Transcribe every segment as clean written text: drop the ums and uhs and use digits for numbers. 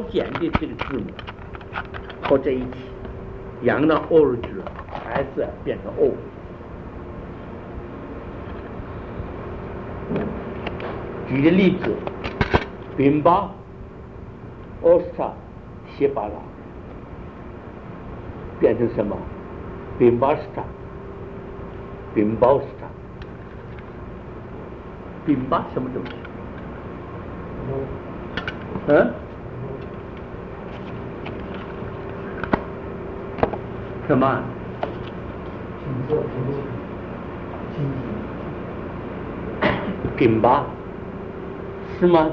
简的这个字母合在一起，扬到欧去了，还是变成欧。举个例子，宾巴、奥斯塔、谢巴拉变成什么？宾巴斯塔、宾包斯塔。宾巴什么东西？什么？宾巴是吗？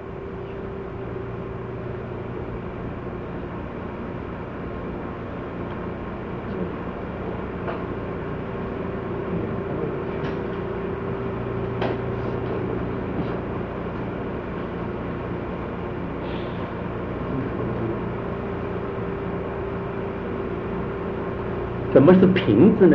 什么是瓶子呢？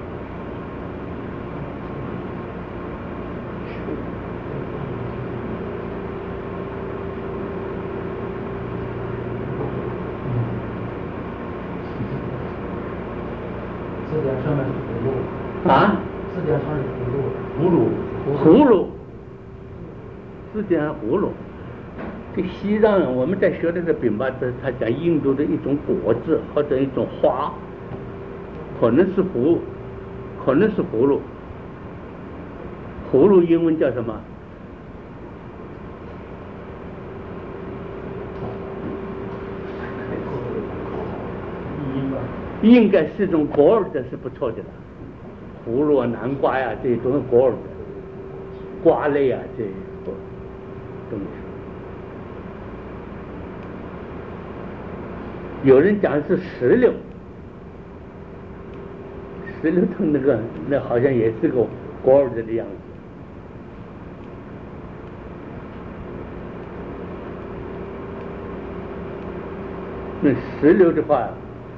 字典上面是葫芦啊？ 字典上是葫芦，字典上葫芦。这西藏我们在学的这宾巴字，它讲印度的一种果子或者一种花，可能是葫芦。葫芦英文叫什么？应该是种果儿的，是不错的了。葫芦啊、南瓜呀、这种果儿的，瓜类啊这东西。有人讲是石榴藤那好像也是个果儿的样子。那石榴的话，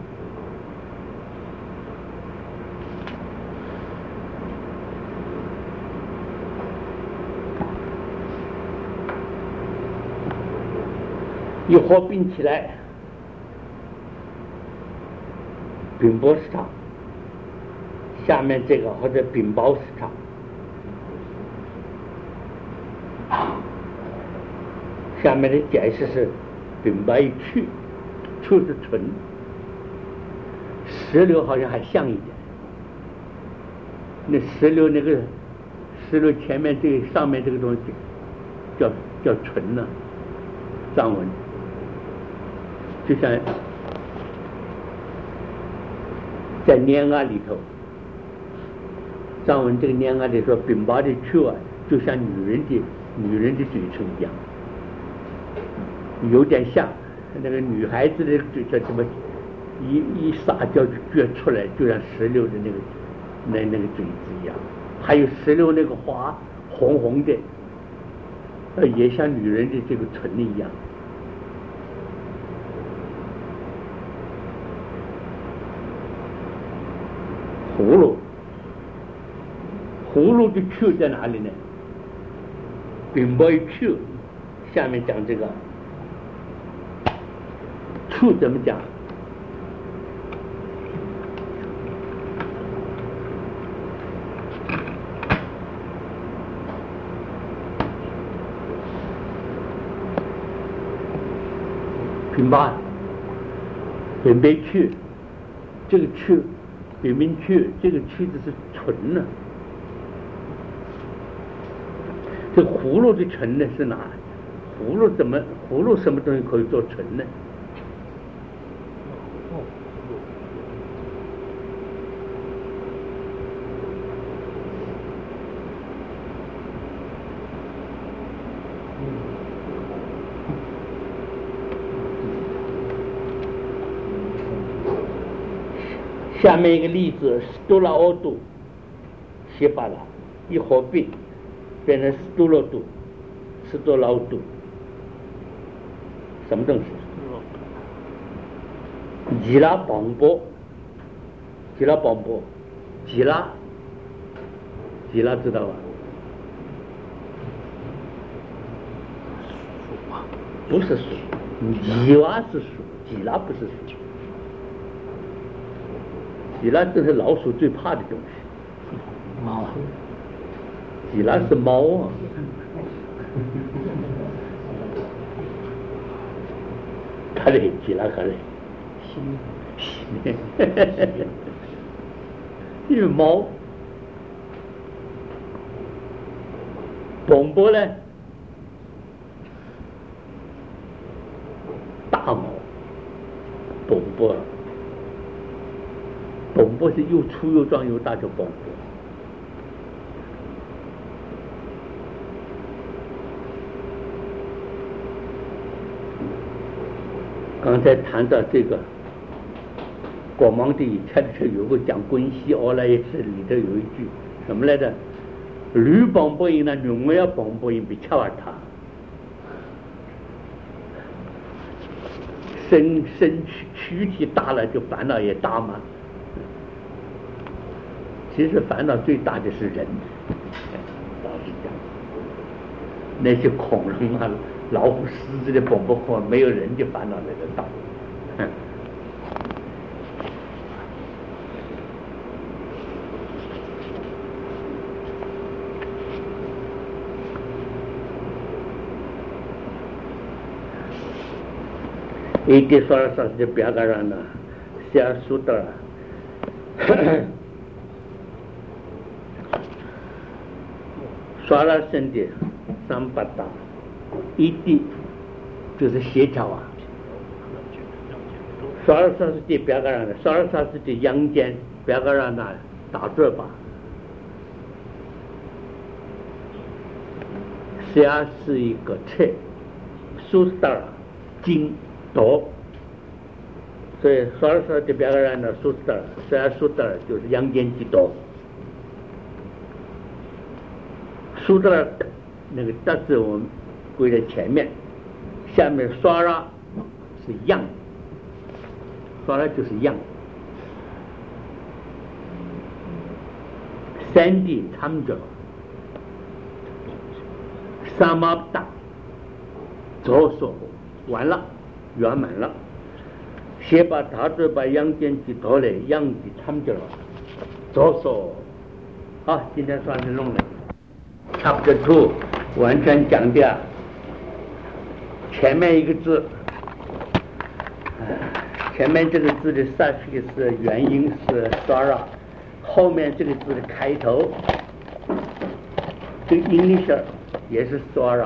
一合并起来，宾波斯塔，下面这个或者宾包斯塔，下面的解释是宾巴一去是纯，石榴好像还像一点。那石榴前面这个上面这个东西叫纯呢，藏文。就像在念啊里头，藏文这个念啊里说，宾巴的去啊，就像女人的嘴唇一样，有点像那个女孩子的嘴唇，怎么一撒娇就撅出来，就像石榴的那个嘴子一样。还有石榴那个花红红的，也像女人的这个唇一样。葫芦的去在哪里呢？宾巴一去，下面讲这个去怎么讲？宾巴去，这个去。宾宾去，这个去的是纯呢。这葫芦的纯呢是哪？葫芦什么东西可以做纯呢？下面一个例子，斯多拉奥杜、谢巴拉一合并，变成斯多罗杜、斯多拉奥杜，什么东西？吉拉邦波，吉拉知道吧？不是树， 泥蛙是鼠，基拉不是鼠。基拉这是老鼠最怕的东西。 猫。 基拉是猫啊。看嘞，基拉看嘞。因为猫。蹦波呢？大猫。蹦波。蹦波是又粗又壮又大，叫蹦波。刚才谈到这个国王的确有个讲关系，后来也是里头有一句什么来着？驴蹦波音呢，牛要蹦波音比恰瓦塔。身躯体大了，就烦恼也大嘛。其实烦恼最大的是人，老实讲，那些恐龙啊、老虎、狮子的蹦蹦火，没有人的烦恼那个大。一点说了啥子别个人呢？写书的，说了身的三八大，一点就是协调啊。说了啥子的别个人呢？说了啥子的阳间别个人呢？打坐吧。写是一个车，书的经。多，所以说了说的别个人呢，苏德，虽然苏德就是阳间之多，苏德那个德字我们归在前面，下面刷拉是样，刷拉就是样，三地参者，三毛大，左手完了。圆满了，先把大嘴把阳间去脱了，阳的参见了，左手，好，今天算是弄了。Chapter 2完全讲的，前面一个字，前面这个字的 suffix 是元音是 sara， 后面这个字的开头，这个 English 也是 sara。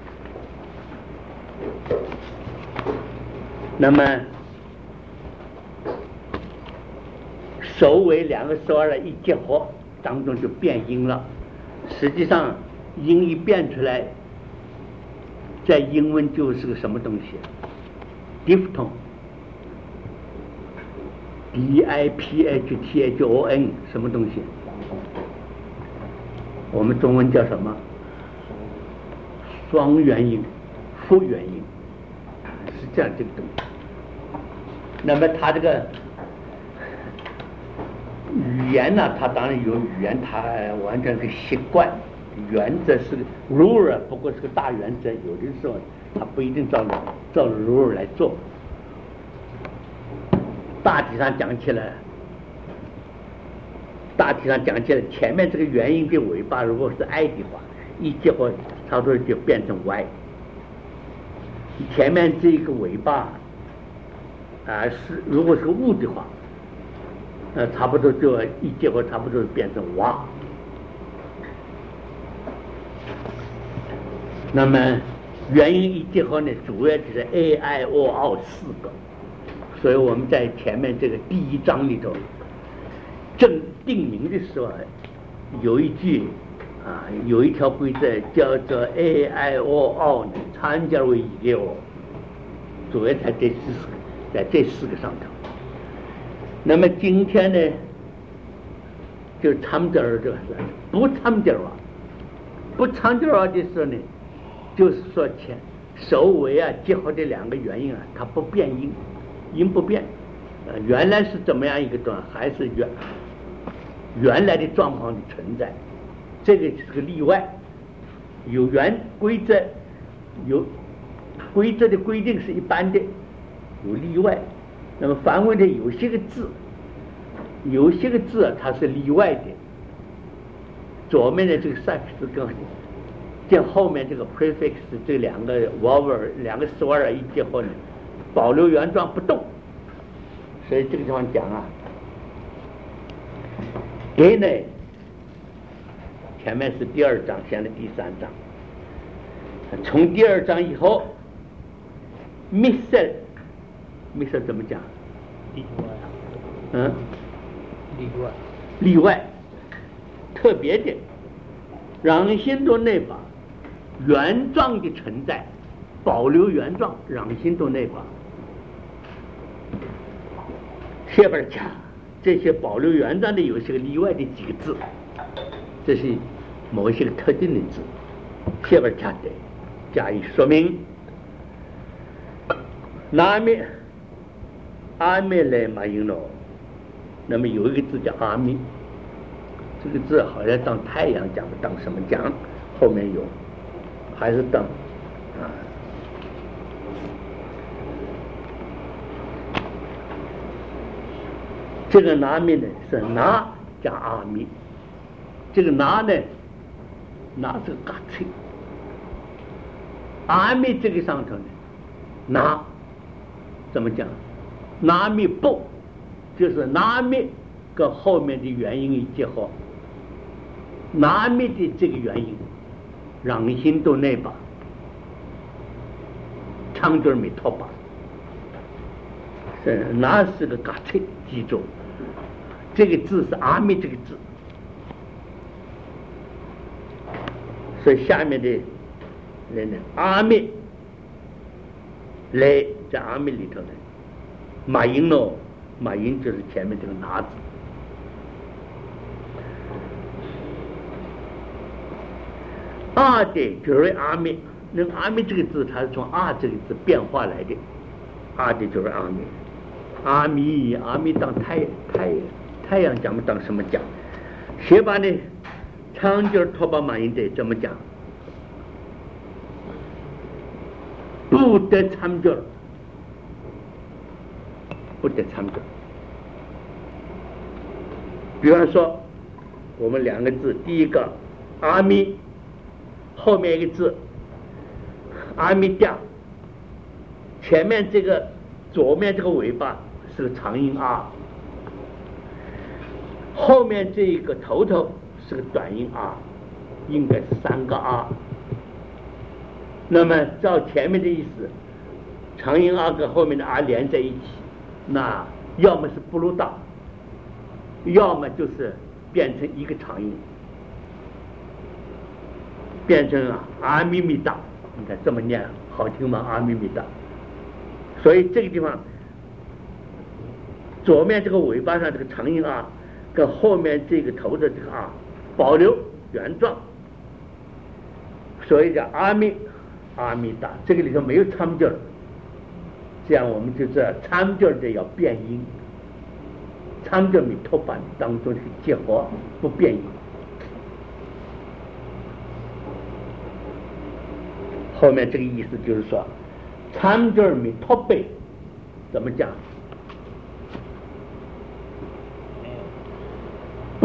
那么首尾两个说了一结合，当中就变音了。实际上音一变出来，在英文就是个什么东西 ？diphthong， D-I-P-H-T-H-O-N 什么东西？我们中文叫什么？双元音、复元音，是这样这个东西。那么它这个语言呢，它当然有语言，它完全是习惯，原则是 rule， 不过是个大原则，有的时候它不一定照 rule 来做。大体上讲起来，前面这个元音的尾巴如果是 I 的话，一结合差不多就变成 Y。前面这个尾巴是如果是个物的话，差不多就一结合差不多变成蛙。那么元音一结合呢，主要就是 A、I、O、O 四个。所以我们在前面这个第一章里头正定名的时候，有一句有一条规则叫做 A、I、O、O 参加为一个哦，主要在这四个上头。那么今天呢，就参加了这个不参加了，不参加了的时候呢，就是说首尾结合的两个元音它不变音，音不变，原来是怎么样一个状态，还是原来的状况的存在，这个是个例外，有原规则， 规则的规定是一般的，有例外。那么梵文的有些个字它是例外的。左面的这个 suffix 跟后面这个 prefix 这两个 vowel 两个 swear 一结合呢，保留原状不动。所以这个地方讲啊，给呢前面是第2章，现在第3章。从第2章以后 missel 怎么讲？例外特别的让心多内巴原状的存在，保留原状让心多内巴下边讲这些保留原状的有些个例外的几个字，这是某一些个特定的字，下边讲的加以说明。阿弥来马应罗，那么有一个字叫阿弥，这个字好像当太阳讲，当什么讲？后面有，还是当啊？这个拿密呢是拿加阿弥，这个拿呢拿是嘎脆，阿弥这个上头呢拿怎么讲？拿密不就是拿密跟后面的元音一结合，拿密的这个元音让心都内把长句没拖把，是拿是个嘎脆，记住这个字是阿弥这个字。所以下面的人呢，阿弥来在阿弥里头呢，马音咯，马音就是前面这个拿字。阿的就是阿弥，那阿弥这个字它是从阿这个字变化来的，阿的就是阿弥，阿弥当太阳讲不当什么讲？学把呢长句拖把马音得怎么讲？不得长句，不得长句。比方说我们两个字，第一个阿弥，后面一个字阿弥调，前面这个左面这个尾巴是个长音啊，后面这一个头是个短音啊，应该是3个啊。那么照前面的意思，长音啊跟后面的啊连在一起，那要么是不鲁道，要么就是变成一个长音，变成阿弥弥达。你看这么念好听吗？阿弥弥达。所以这个地方左面这个尾巴上这个长音啊跟后面这个头的这个啊保留原状，所以叫阿弥达。这个里头没有参句，这样我们就知道参句的要变音，参句与托板当中的结合不变音。后面这个意思就是说，参句与托背怎么讲？不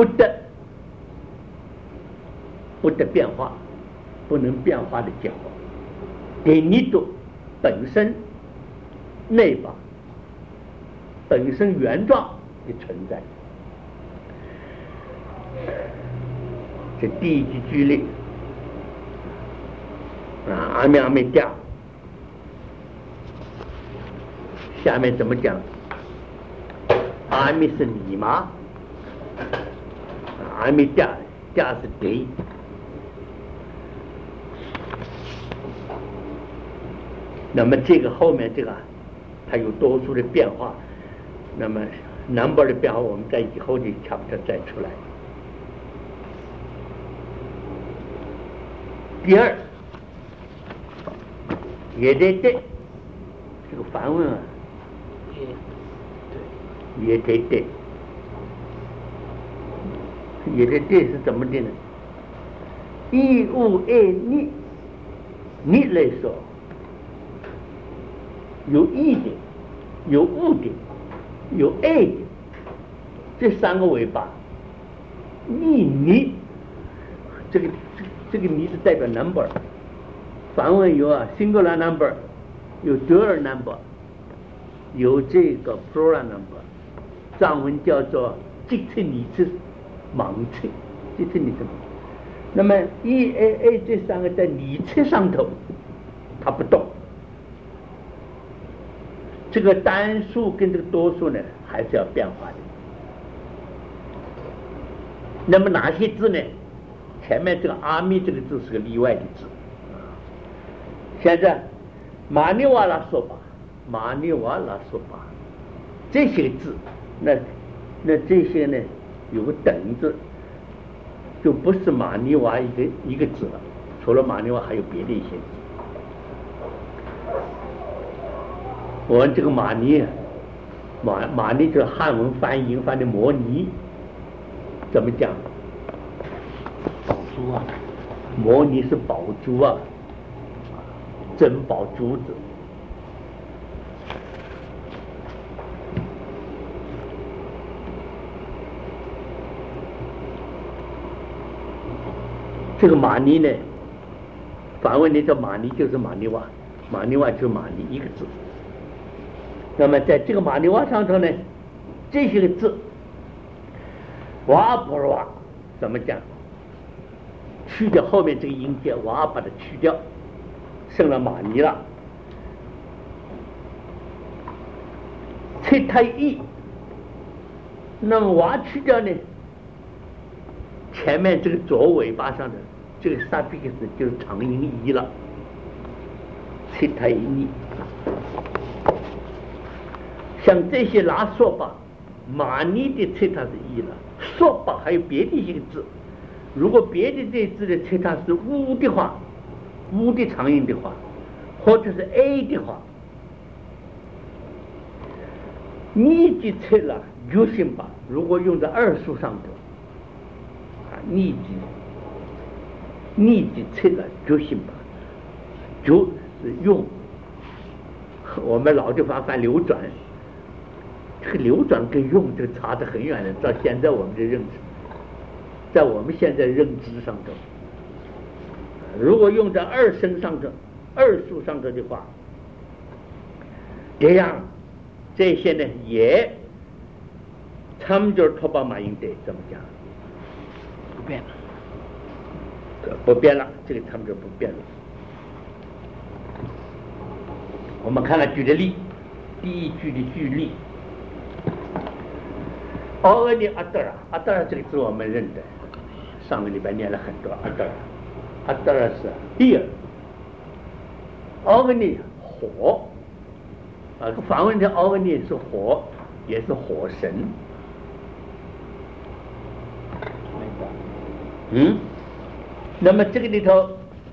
得变化，不能变化的结合，给你读本身内把本身原状的存在。这第一句句例阿弥阿弥调，下面怎么讲？阿弥是你吗？阿弥调是给。那么这个后面这个它有多数的变化，那么 number 的变化我们在以后的 chapter 再出来。第二，也得这个梵文啊，也得是怎么的呢？一物爱你来说， 有义的，有物的，有爱的，这三个尾巴。你这个你是代表 number， 梵文有singular number， 有 dual number， 有这个 plural number， 藏文叫做即称你是盲称，即称你是盲。那么 EAA 这三个在拟测上头它不动，这个单数跟这个多数呢还是要变化的。那么哪些字呢？前面这个阿弥这个字是个例外的字。现在玛尼瓦拉索巴这些字，那这些呢有个等字，就不是玛尼瓦一个字了，除了玛尼瓦还有别的一些字。我们这个玛尼就是汉文翻译翻的摩尼，怎么讲？ 宝珠啊， 摩尼是宝珠啊，珍宝珠子。这个玛尼呢，梵文里叫玛尼就是玛尼瓦，玛尼瓦就是玛尼一个字。那么在这个玛尼瓦上头呢，这些个字，瓦波罗瓦怎么讲？去掉后面这个音节，瓦把它去掉，剩了玛尼了。切太一，那么瓦去掉呢？前面这个左尾巴上的这个 suffix 就是长音一了，切太一。像这些拉索巴、玛尼的切它是一了，索巴还有别的一个字。如果别的这字的切它是乌的话，乌的长音的话，或者是 A 的话，你的切了就行吧。如果用在二数上头，你的切了就行吧，就是用我们老地方翻流转，这个流转跟用就差得很远了。到现在我们的认知，在我们现在认知上头，如果用在二声上头、二数上头的话，这样这些呢也他们就是托巴马音得怎么讲？ 不变了， 不变了，这个他们就不变了。我们看看举的例，第一句的句例。奥尔尼阿德尔，阿德尔这个字我们认得，上个礼拜念了很多阿德尔，阿德尔是 here， 奥尔尼火，梵文的奥尔尼是火，也是火神。那么这个里头，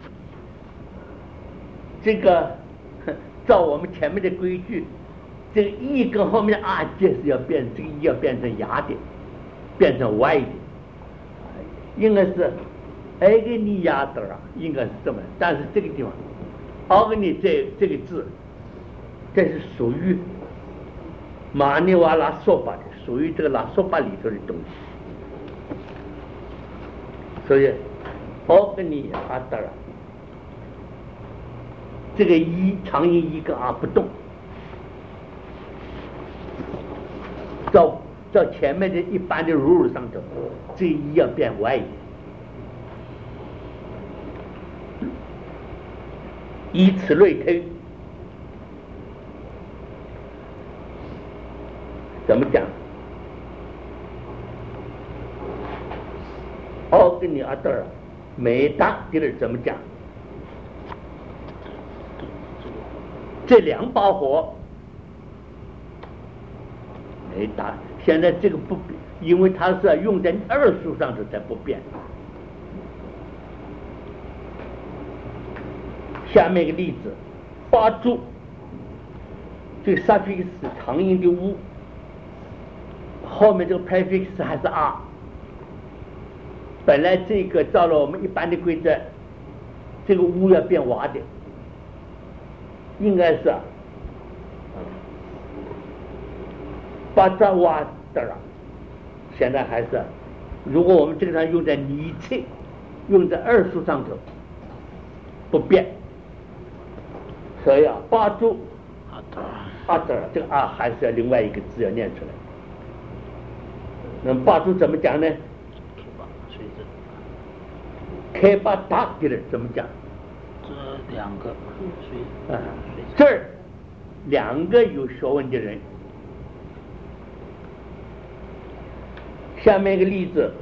这个照我们前面的规矩，这个一跟后面的啊结是要变，这个一要变成牙的，变成 Y 的，应该是埃格尼亚德啊，应该是这么。但是这个地方，奥格尼这个字，这是属于马尼瓦拉索巴的，属于这个拉索巴里头的东西。所以奥格尼阿德尔，这个一长音一个啊不动，照前面的一般的 rule 上头，这一要变 Y 的。以此类推，怎么讲？奥格尼阿德尔美达这个怎么讲？这两把火没打，现在这个不变，因为它是要用在二数上头才不变。下面一个例子，八柱，这个 suffix 长音的乌，后面这个 prefix 还是 r。本来这个照了我们一般的规则，这个乌要变娃的，应该是巴扎瓦德拉，现在还是，如果我们经常用在拟词，用在二数上头，不变。所以巴珠阿德这个啊还是要另外一个字要念出来。那么巴珠怎么讲呢？开巴达的人怎么讲？ 这两个这儿两个有学问的人。下面一个例子，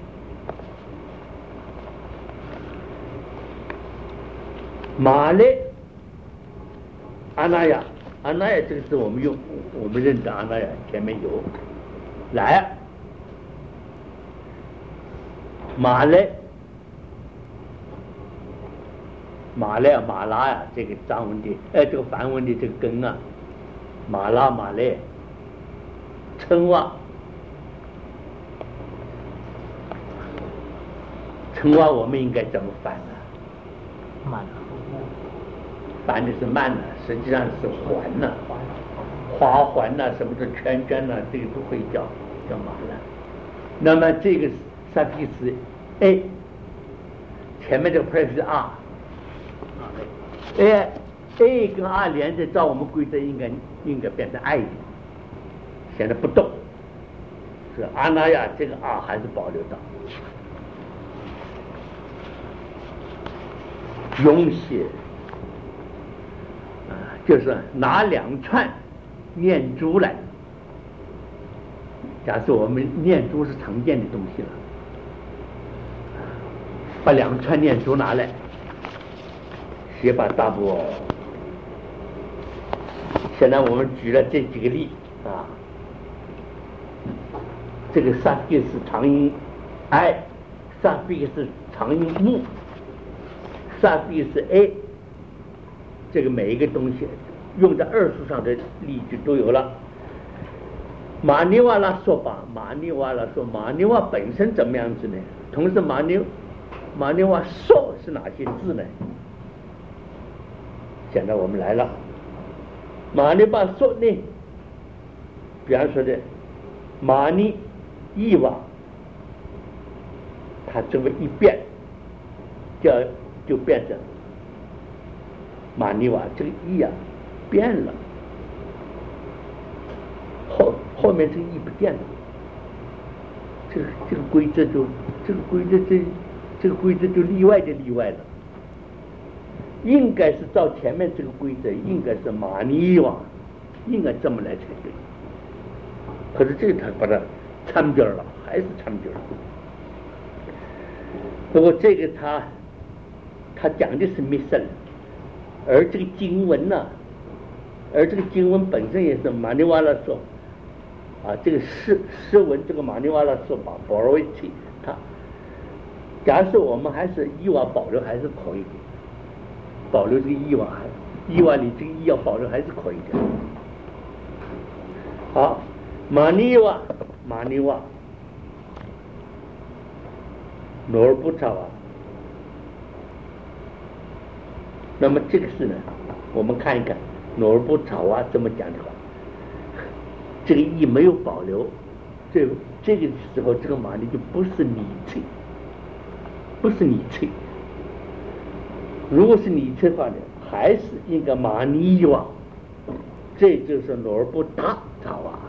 马来阿那亚，阿那亚这个字我们认得阿那亚前面有来马来马拉呀，这个藏文的这个梵文的这个根啊，马来称哇我们应该怎么翻呢？ 慢， 翻的是慢呢，实际上是环呢，花环呐，什么的圈呐，这个都会叫马来。那么这个萨提是 A， 前面这个 prefix 是 R，A 跟 R 连着，照我们规则应该变成 I 的，现在不动，是阿那亚这个 R 还是保留到。永写就是拿两串念珠来。假设我们念珠是常见的东西了，把两串念珠拿来，写把大布。现在我们举了这几个例啊，这个萨比是长音 I， 萨比是长音 U。萨比是 A， 这个每一个东西用在二数上的例句都有了。马尼瓦拉说法，马尼瓦本身怎么样子呢？同时马尼瓦说是哪些字呢？现在我们来了，马尼瓦说呢，比方说的马尼伊瓦，它这么一变就变成马尼瓦，这个意啊变了，后面这个意不变了，这个规则就例外了，应该是照前面这个规则，应该是马尼瓦，应该这么来才对。可是这个他把它掺边了，还是掺边了。不过这个他讲的是密圣，而这个经文呢，本身也是马尼瓦拉说啊，这个诗文这个马尼瓦拉说把保罗维奇他，假设我们还是伊瓦保留还是可以的，保留这个伊瓦里这个伊要保留还是可以的。好，马尼瓦努尔布查瓦。那么这个是呢，我们看一看努尔布查瓦这么讲的话，这个意没有保留，这个时候这个马尼就不是拟粹，如果是拟粹的话呢，还是应该马尼瓦，这就是努尔布查瓦。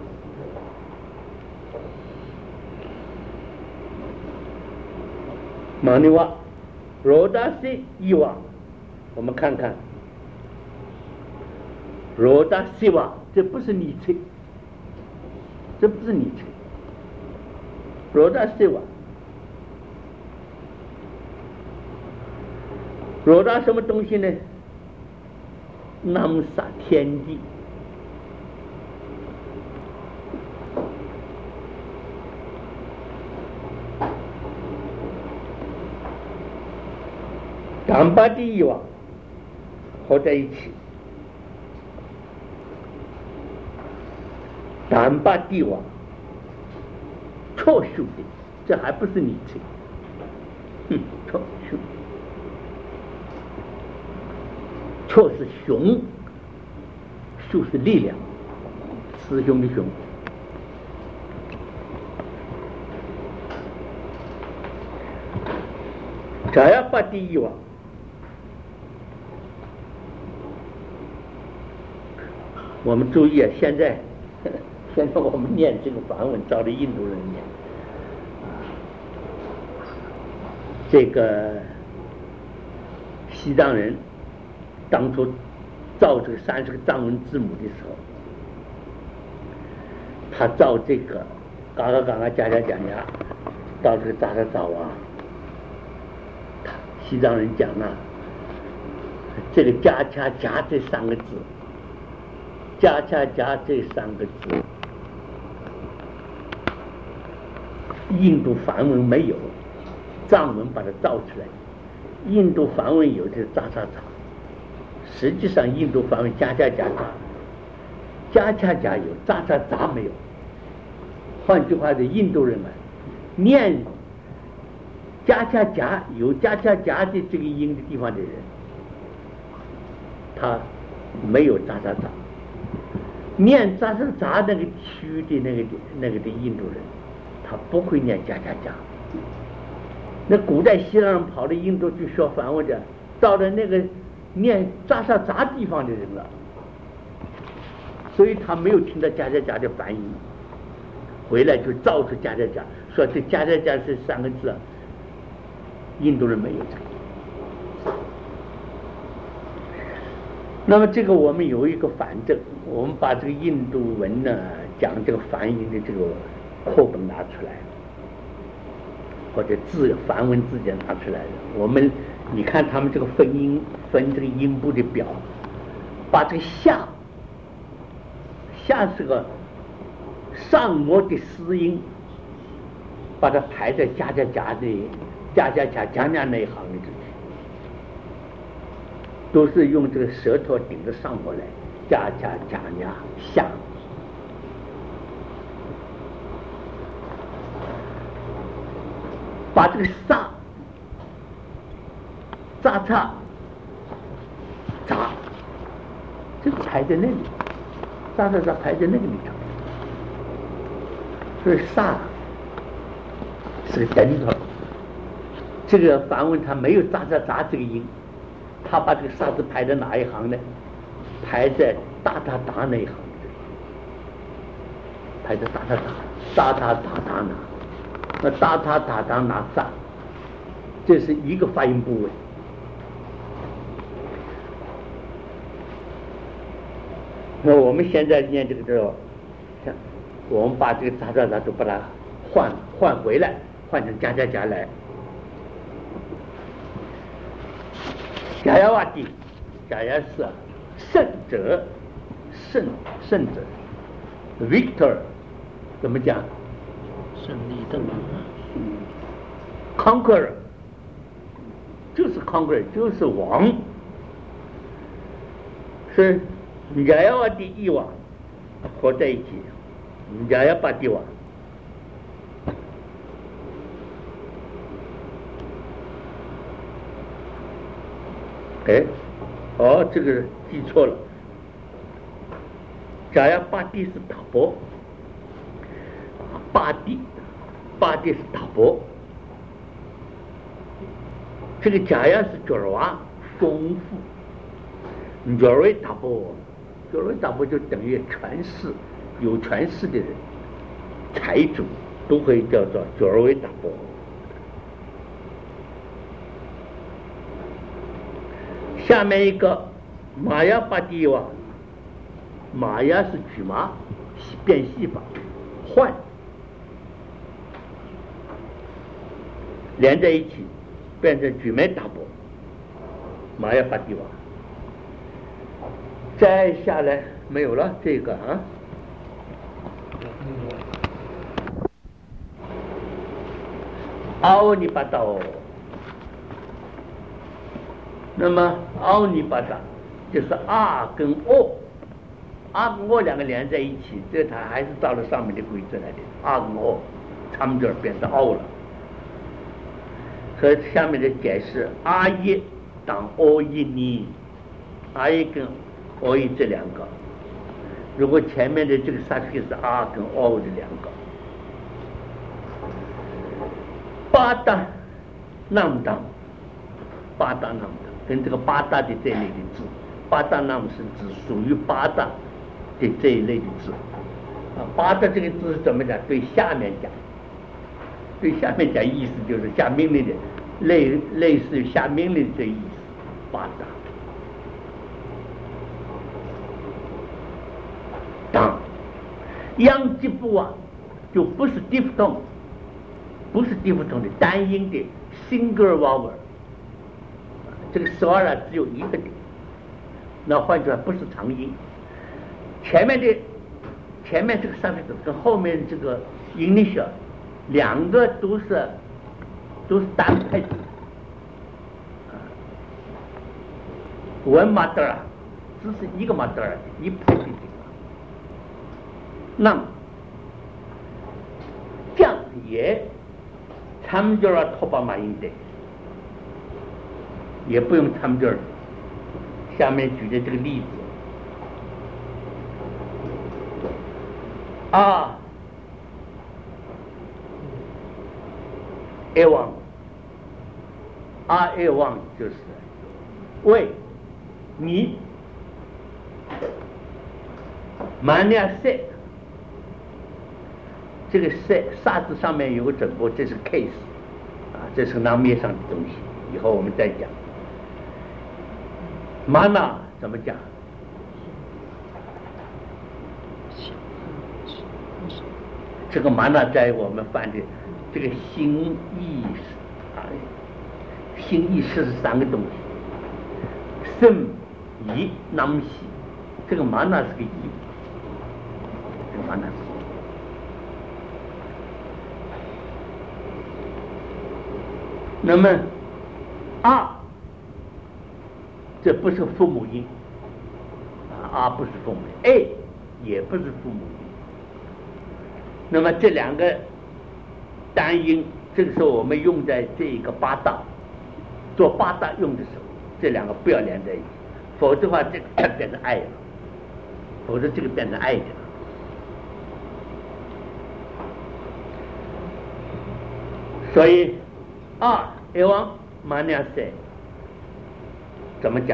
马尼瓦罗达西伊瓦，我们看看罗达西瓦，这不是拟粹，罗达西瓦，罗达什么东西呢？南萨天地，冈巴蒂伊瓦合在一起，冈巴蒂瓦错修的，这还不是拟粹，错修，错是雄，修是力量，雌雄的雄， Jayapati Iva，我们注意啊，现在我们念这个梵文，照着印度人念，这个西藏人当初造这个30个藏文字母的时候，他造这个嘎嘎嘎嘎加加加加，到这个扎扎扎啊，西藏人讲啊，这个加加加这3个字，加加加这3个字，印度梵文没有，藏文把它造出来。印度梵文有的扎扎扎，实际上印度梵文加加加扎，加加加有，扎扎扎没有。换句话说，印度人啊，念加加加有加加加的这个音的地方的人，他没有扎扎扎。念扎扎扎那个区的那个的印度人，他不会念加加加。那古代西藏人跑到印度去学梵文的，到了那个念扎扎扎地方的人了，所以他没有听到加加加的梵音，回来就造出加加加，说这加加加是3个字，印度人没有这个。那么这个我们有一个反证，我们把这个印度文呢讲这个梵音的这个课本拿出来，或者梵文字典拿出来的，我们你看他们这个分这个音部的表，把这个下是个上摩的思音，把它排在加加加的加加加加加那一行里头去，都是用这个舌头顶着上摩来，加加加加下。把这个萨扎叉扎，这个排在那里，扎扎扎排在那个里头，所以萨是个等头。这个梵文它没有扎扎扎这个音，他把这个萨字排在哪一行呢？排在哒哒哒那一行，排在哒哒哒哒哒哒哒那。那哒哒哒哒拿萨，这是一个发音部位。那我们现在念这个时候，我们把这个扎扎扎都把它换回来，换成加加加来。加亚瓦蒂，加亚是胜者，胜者 ，Victor 怎么讲？ 胜利的 conqueror 就是 conqueror 就是王，是加亚瓦蒂伊瓦合在一起，加亚巴蒂瓦。这个记错了，加亚巴蒂是塔波，巴蒂是塔波，这个加亚是角儿娃丰富，角儿塔波就等于权势，有权势的人，财主都可以叫做角儿塔波。下面一个玛雅巴蒂瓦，玛雅是举麻变戏法，换连在一起变成举眉打波，玛雅巴蒂瓦。再下来没有了这个啊，奥尼巴道。那么奥尼巴达就是啊跟哦，啊跟哦两个连在一起，这它还是照了上面的规则来的，啊跟哦，他们就变成哦了。和下面的解释，阿耶当哦一尼，阿耶跟哦一这两个，如果前面的这个萨克是啊跟哦的两个，巴达南当八大那么的，跟这个八大的这一类的字，八大那么是指属于八大的这一类的字啊。八大这个字是怎么讲？对下面讲，对下面讲意思就是下命令的，类似于下命令的这意思。八大当央吉不啊，就不是diphthong，不是diphthong的单音的 single vowel， 这个swara只有一个的，那换句话不是长音，前面这个 suffix 跟后面这个 initial 两个都是单拍子，one mother 只是一个 mother 一拍子。那么这样也参照了托巴马音的，也不用参照下面举的这个例子啊 ，a 王，a 王就是为你玛利亚塞。这个沙字上面有个整波，这是 case 啊，这是囊面上的东西，以后我们再讲。mana 怎么讲？这个 mana 在我们翻的这个心意啊，心意是三个东西，生、意、囊西，这个 mana 是个意，这个 mana 是。那么这不是父母音不是父母音 ，a 也不是父母音。那么这两个单音，这个时候我们用在这个八大做八大用的时候，这两个不要连在一起，否则的话这个变成爱了，否则这个变成爱的。所以a 王玛尼亚塞怎么讲？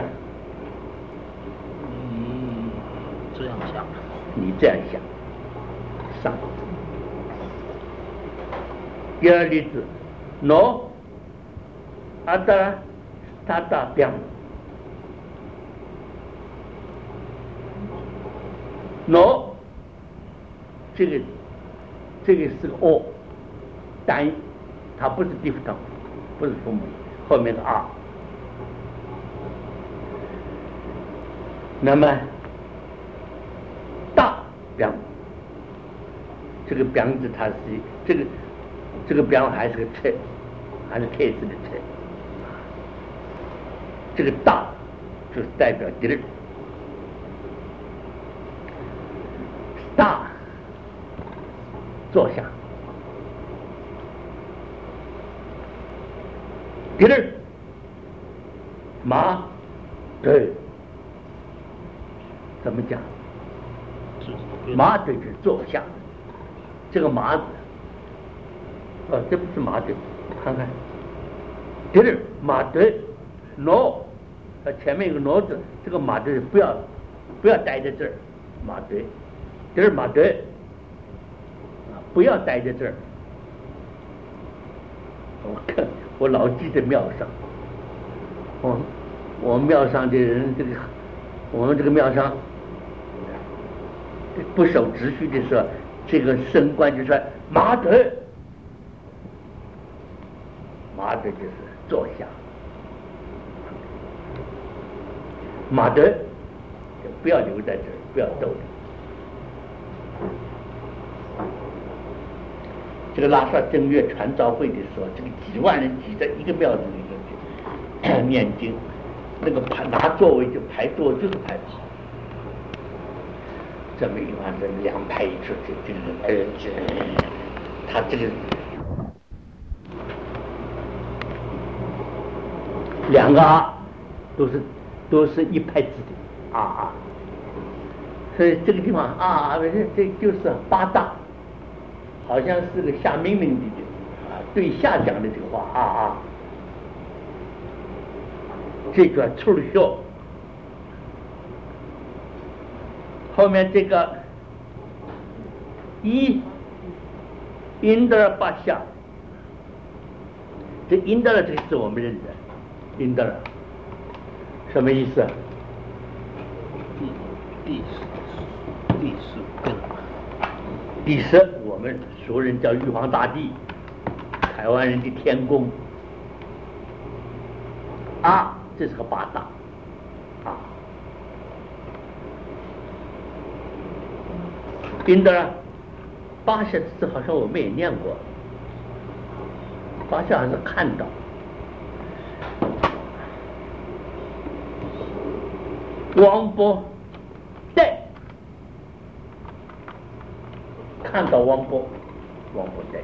这样想， 你这样想，上。第二例子 ，no， ada tata biang， no， 这个是个 o 单音，它不是diphthong，不是父母，后面的那么大标，这个标字它是这个标还是个车，还是 K 字的车，这个大就是代表第二，大坐下。第二，马对，怎么讲？马对是坐下，这个马字，这不是马对，看看，第二马对，no， 前面有个 no 字，这个马对不要待在这儿，马对，第二马对，不要待在这儿，我老记得庙上，我庙上的人，我们这个庙上不守秩序的时候，这个升官就说马德就是坐下，马德就不要留在这儿，不要逗留。这个拉萨正月传召会的时候，这个几万人挤在一个庙子里头去念经，那个拿座位就排座，就是排不好。这么一般人两排一出去，他这个两个都是一拍子的所以这个地方这就是八大。好像是个下命令的对下讲的这个话这叫出学。后面这个因德尔巴夏，这因德尔这个字我们认得，因德尔什么意思？第十，我们俗人叫玉皇大帝，台湾人的天公。这是个八大因德尔巴夏的字好像我们也念过，巴夏还是看到。王波代，看到王波代。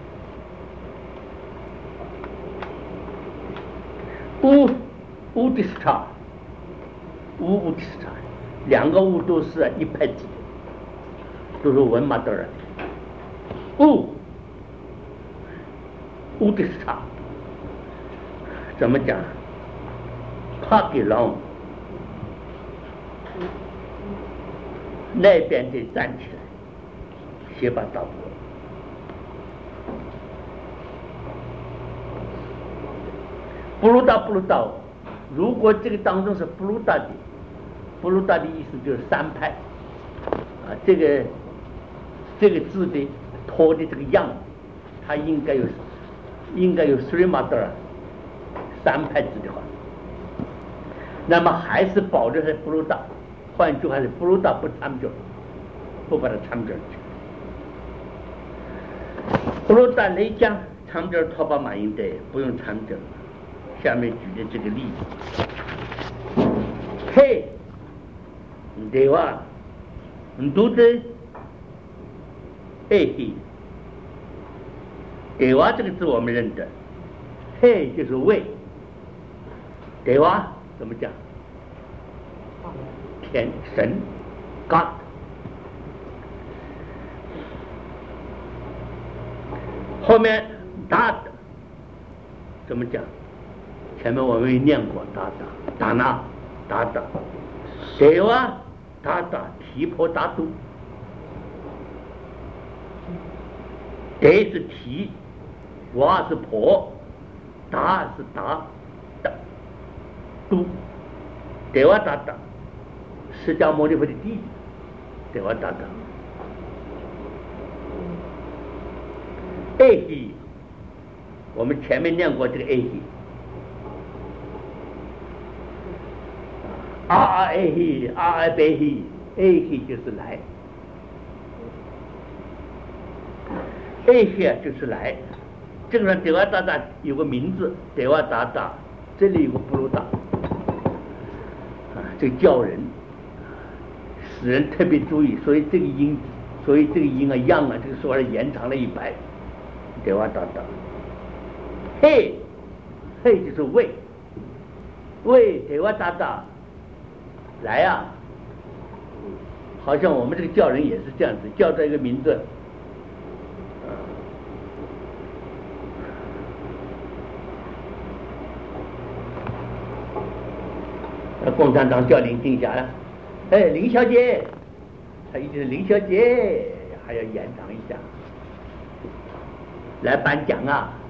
乌迪斯塔，乌迪斯塔，两个乌都是一派字，都是文马德人。乌迪斯塔怎么讲？帕给龙那边得站起来，先把打破。布鲁达，如果这个当中是布鲁达的意思就是三派这个字的托的这个样，它应该有3 mother 三派字的话，那么还是保留在布鲁达，换句话是布鲁达不参照，不把它参照去。布鲁达来讲参照托巴马应得不用参照。下面举的这个例子，嘿，对吧？读的，嘿，对吧？这个字我们认得，嘿就是为，对吧？怎么讲？天神 ，God。后面大怎么讲？前面我们也念过达那，谁哇？提婆达都，得是提，哇是婆，达是达，都，得哇达，释迦牟尼佛的弟弟，得哇达。我们前面念过这个 A 就是来就是来。这个德瓦达达有个名字，德瓦达达，这里有个布鲁达这个叫人使人特别注意，所以这个音样这个说延长了100。德瓦达达，嘿就是为德瓦达达来好像我们这个叫人也是这样子，叫这一个名字，共产党叫林青霞了，林小姐，她一定是林小姐，还要延长一下，来颁奖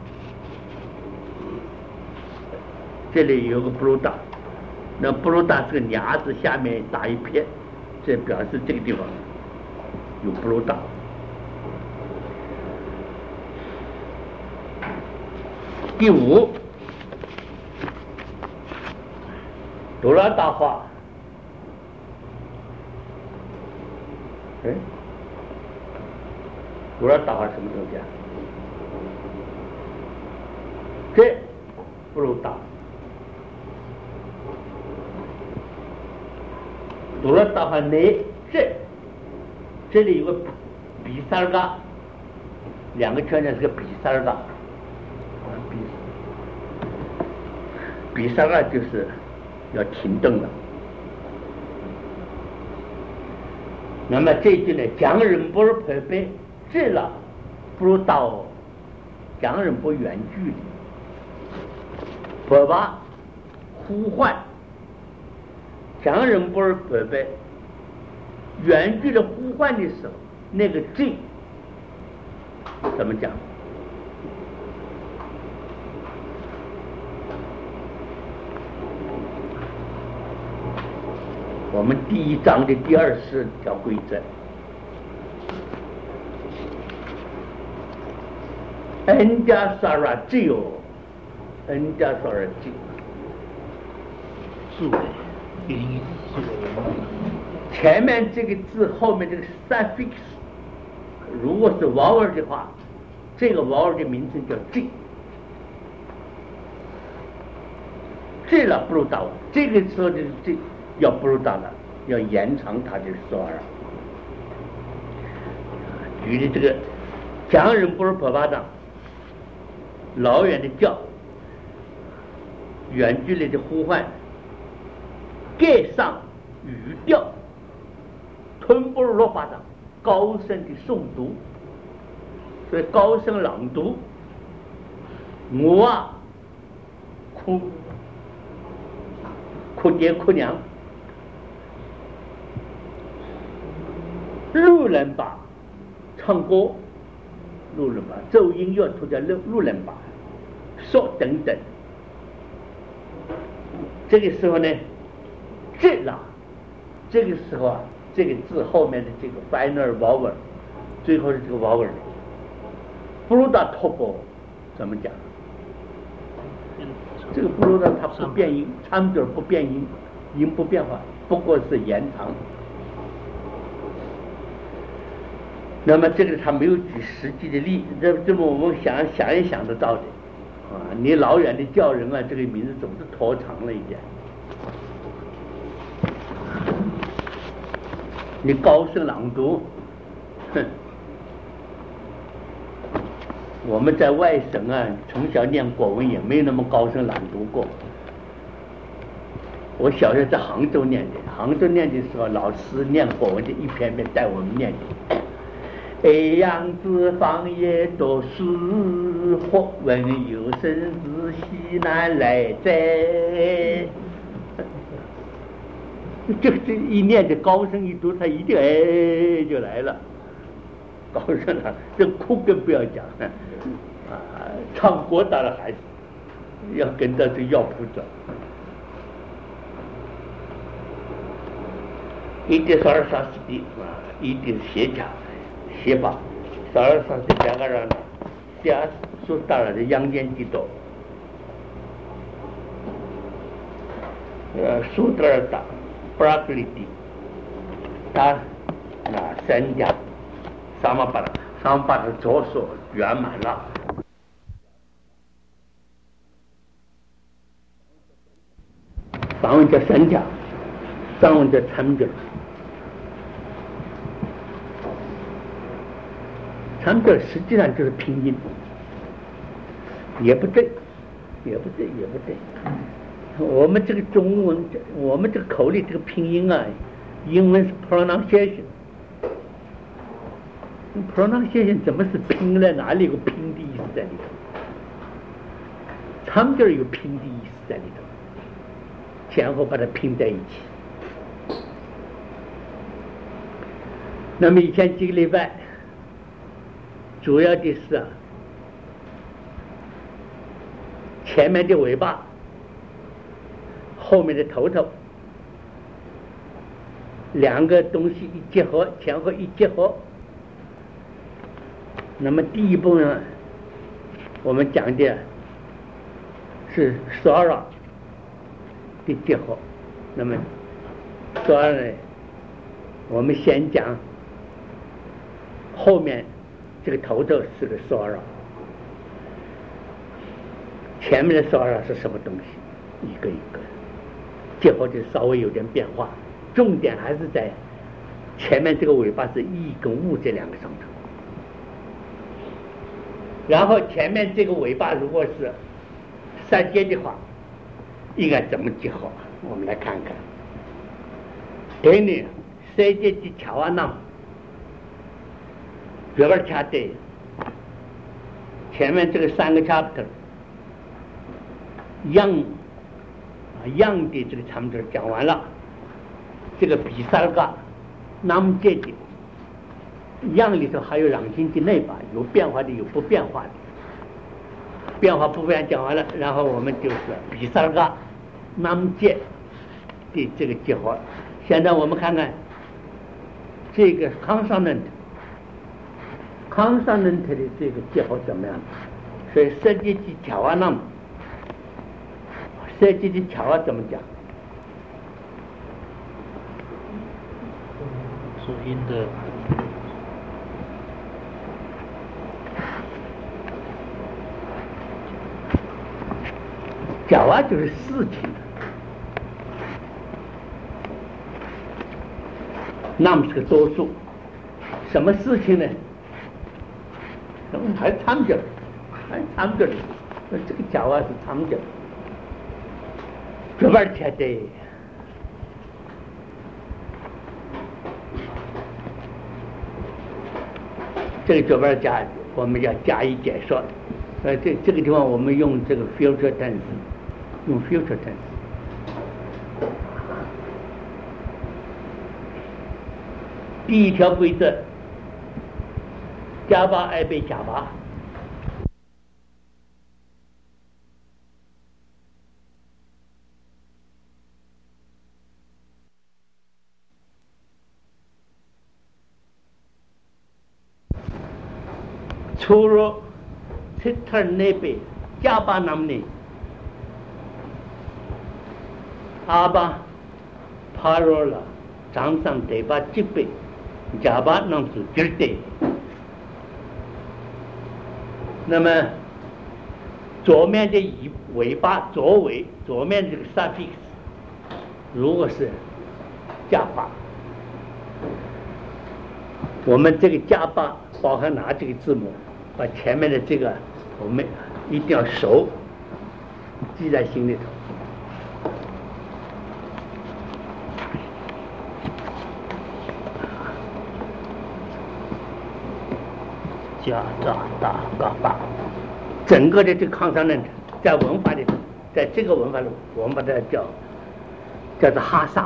这里有个布鲁达，那布鲁达是个牙字下面打一撇，这表示这个地方有布鲁达。第5，多拉大话，多拉大话什么东西这布鲁达。多拉达哈内这里有个比萨尔嘎，2个圈呢是个比萨尔嘎，比萨尔嘎就是要停顿了。那么这句呢，讲人不是配备这了，不如到讲人不远距离，不把呼唤，强人不是伯伯，远距的呼唤的时候，那个这怎么讲？我们第1章的第24条规则。恩加萨拉只有恩加萨拉只字尾元音字尾， 前面这个字后面这个 suffix 如果是 vowel 的话，这个 vowel 的名称叫 J， 这了不如到这个时候的这要不如到了，要延长它的说法。举的这个强人不是婆巴掌，老远的叫，远距离的呼唤，盖上语调，吞不如落巴掌，高声的诵读，所以高声朗读，我啊哭爹哭娘，路人吧唱歌，路人吧奏音乐出叫路人吧说等等。这个时候呢，这了，这个时候啊，这个字后面的这个 final vowel， 最后的这个 vowel， 不如到 top 怎么讲？这个不如到它不变音，长点不变音，音不变化，不过是延长。那么这个他没有举实际的例子，这么我们想也想得到的啊！你老远的叫人啊，这个名字总是拖长了一点。你高声朗读，哼！我们在外省啊，从小念国文也没有那么高声朗读过。我小学在杭州念的，杭州念的时候，老师念国文就一篇篇带我们念的。哎，扬子方言读书，学问有生自西南来哉。这一念的高声一读，他一定哎就来了，高声了，这哭更不要讲啊，唱歌当然还是要跟着这药谱走。一定是二三十的啊，一定写讲写吧，二三十两个人呢，写说当然的阳间几多，苏德尔达。布拉格里蒂，他三家，上面把它左手圆满了。上文叫三家，上文叫参者，参者实际上就是拼音，也不对。我们这个中文，我们这个口里这个拼音啊，英文是 pronunciation 怎么是拼呢？哪里有个拼的意思在里头？他们这儿有拼的意思在里头，前后把它拼在一起。那么以前几个礼拜，主要的是啊，前面的尾巴。后面的头头，两个东西一结合，前后一结合，那么第一步呢，我们讲的是swara的结合。那么swara呢，我们先讲后面这个头头是个swara，前面的swara是什么东西？一个一个。结合就稍微有点变化，重点还是在前面这个尾巴是一跟物这两个上头，然后前面这个尾巴如果是三节的话，应该怎么结合？我们来看看。给你三节的桥啊呢，这个掐对，前面这个3个 chapter，young 样的这个长句讲完了，这个比萨嘎那么这的样里头还有朗心的内把，有变化的，有不变化的。变化不变讲完了，然后我们就是比萨嘎那么这的这个结合。现在我们看看这个consonant的这个结合怎么样？所以设计的巧啊，那么设计的巧啊怎么讲？ 属音的巧啊就是事情，那么是个多数，什么事情呢？还参着，这个巧啊是参着，这边贴的。这个左边加，我们要加以解说。这个地方我们用这个 future tense， 用 future tense。第一条规则，加巴爱被加巴。除了切特那边加巴那么呢，阿巴帕罗拉掌上得把几倍，加巴那是绝对。那么左面的尾巴左尾左面这个 suffix， 如果是加巴，我们这个加巴包含哪几个字母？把前面的这个我们一定要熟，记在心里头。 加扎达嘎巴， 整个的这个consonant在文法里头，在这个文法里，我们把它叫做哈萨。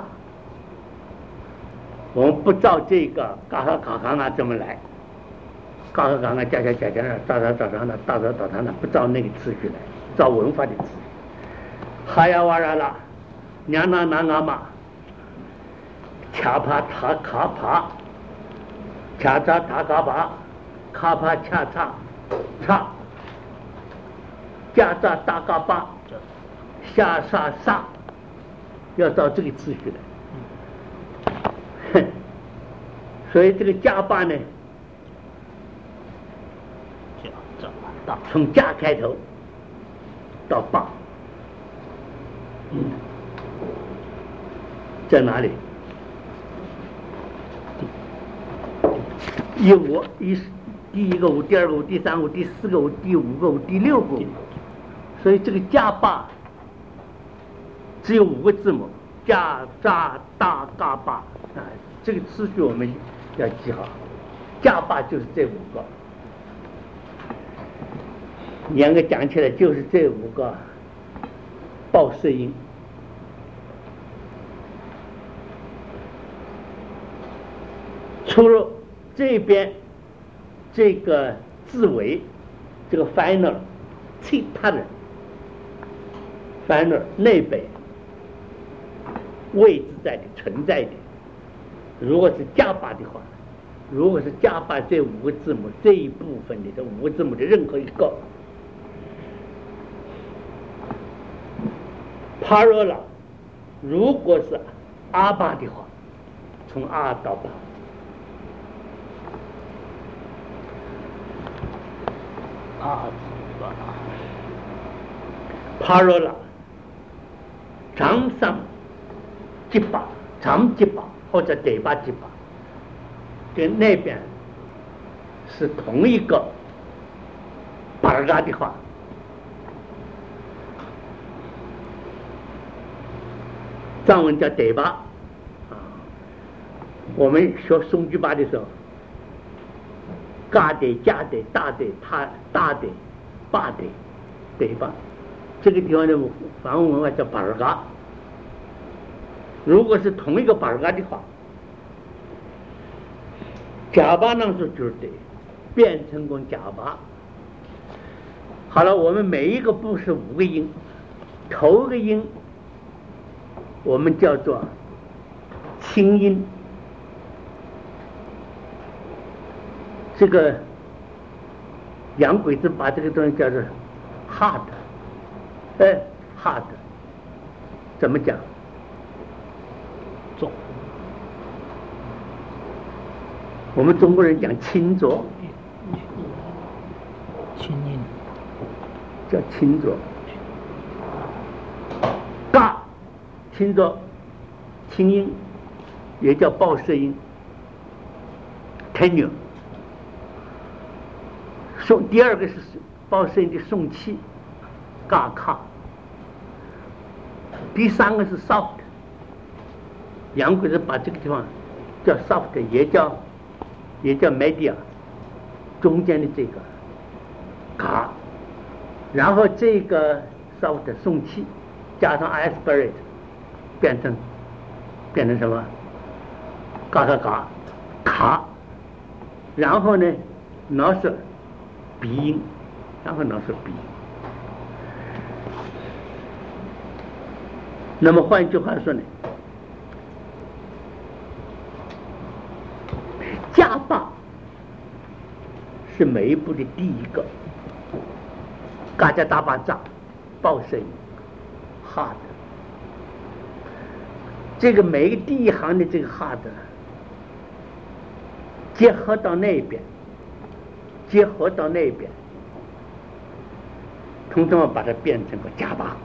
我们不照这个嘎哈卡卡啊这么来。嘎嘎嘎嘎加加加加哒哒哒哒哒哒哒哒哒，不照那个次序来，照文法的次序。哈呀哇啦啦，娘那那阿玛，恰帕塔卡帕，恰查塔卡帕，卡帕恰查查，加扎大嘎巴，下沙沙，要照这个次序来。所以这个加巴呢？从加开头到巴，在哪里？第一个五，第二个五，第三个五，第四个五，第五个五，第六个五。所以这个加巴只有5个字母，加扎大嘎巴啊，这个次序我们要记好。加巴就是这5个。严格讲起来，就是这5个报色音。除了这边这个字尾，这个 final 其他的 final 内北位置在的存在的，如果是加巴的话，如果是加巴这5个字母这一部分里的5个字母的任何一个。帕罗拉，如果是阿巴的话，从阿到巴， 阿巴， 帕罗拉，长上吉巴，长吉巴或者得巴吉巴，跟那边是同一个巴尔嘎的话。藏文叫得巴，啊，我们学松居巴的时候，嘎得、加得、大得、大得、巴得、得巴，这个地方的梵文文化叫巴尔嘎， 如果是同一个巴嘎的话，加巴呢是就是对，变成功加巴。好了，我们每一个部是5个音，头一个音我们叫做清音，这个洋鬼子把这个东西叫做 hard，hard， 怎么讲？ 重。 我们中国人讲清浊， 清音叫清浊。嘎，清浊，清音也叫报舌音 tenure。第二个是报舌音的送气，嘎卡。第三个是 soft， 洋鬼子把这个地方叫 soft， 也叫 media， 中间的这个嘎，然后这个 soft 送气加上 aspirate 变成什么？嘎嘎嘎卡，然后呢脑舌鼻音，然后脑舌鼻音。那么换句话说呢，加巴是每一步的第一个，嘎加大巴扎报声音 hard， 这个每一个第一行的这个 hard 结合到那边，通常把它变成个加巴。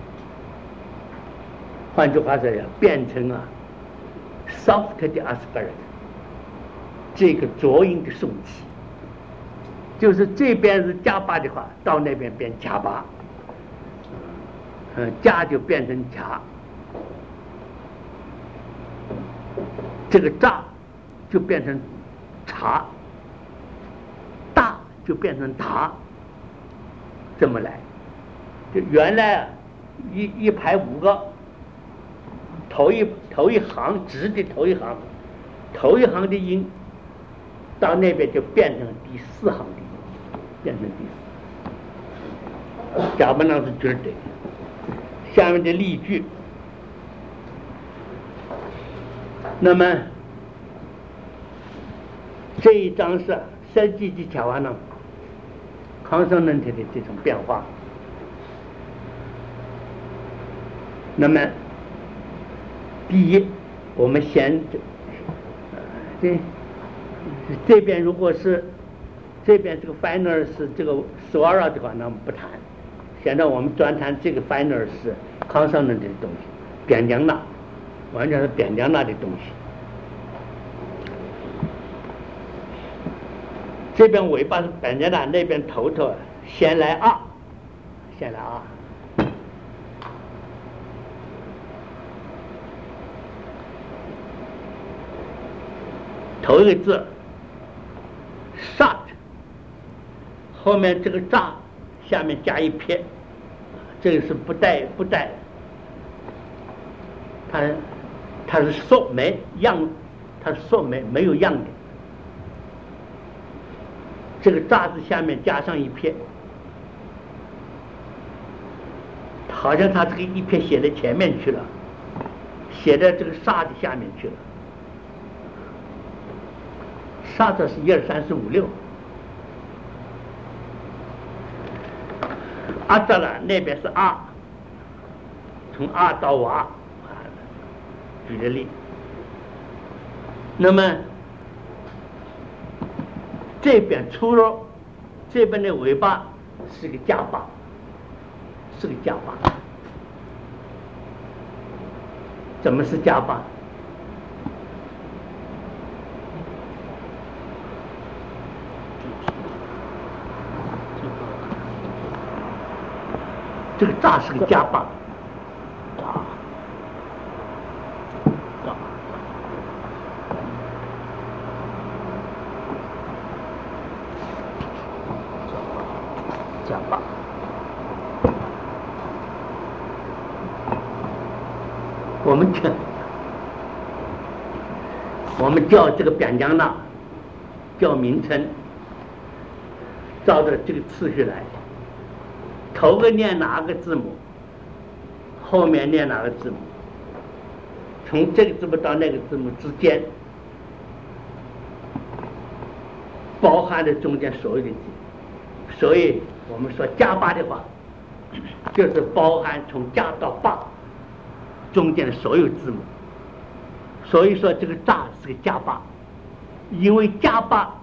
换句话说呀，变成soft 的 aspirate， 这个浊音的送气，就是这边是加巴的话，到那边变加巴，加就变成加，这个炸就变成茶，大就变成达，这么来。就原来一排5个。头一行直的头一行的音，到那边就变成第4行的音，变成第4。加巴浪是绝对。下面的例句，那么这一章是设计技巧完了consonant的这种变化。那么第一，我们先这边如果是这边这个 final 是这个 swara 的话，那我们不谈。现在我们专谈这个 final 是 consonant 的东西，边疆那完全是边疆那的东西。这边尾巴是边疆那，那边头先来啊，头一个字 shut， 后面这个炸下面加一撇，这个是不带，它是缩没样，它是缩没有样的。这个炸字下面加上一撇，好像它这个一撇写在前面去了，写在这个煞的下面去了。煞字是1、2、3、4、5、6，阿扎了那边是阿，从阿到瓦，举个例。那么这边粗肉，这边的尾巴是个加巴，怎么是加巴？这个炸是个加巴，加巴。我们我们叫这个边疆那叫名称，照着这个次序来，头个念哪个字母，后面念哪个字母，从这个字母到那个字母之间包含着中间所有的字，所以我们说加八的话，就是包含从加到八中间的所有字母。所以说这个炸是个加八，因为加八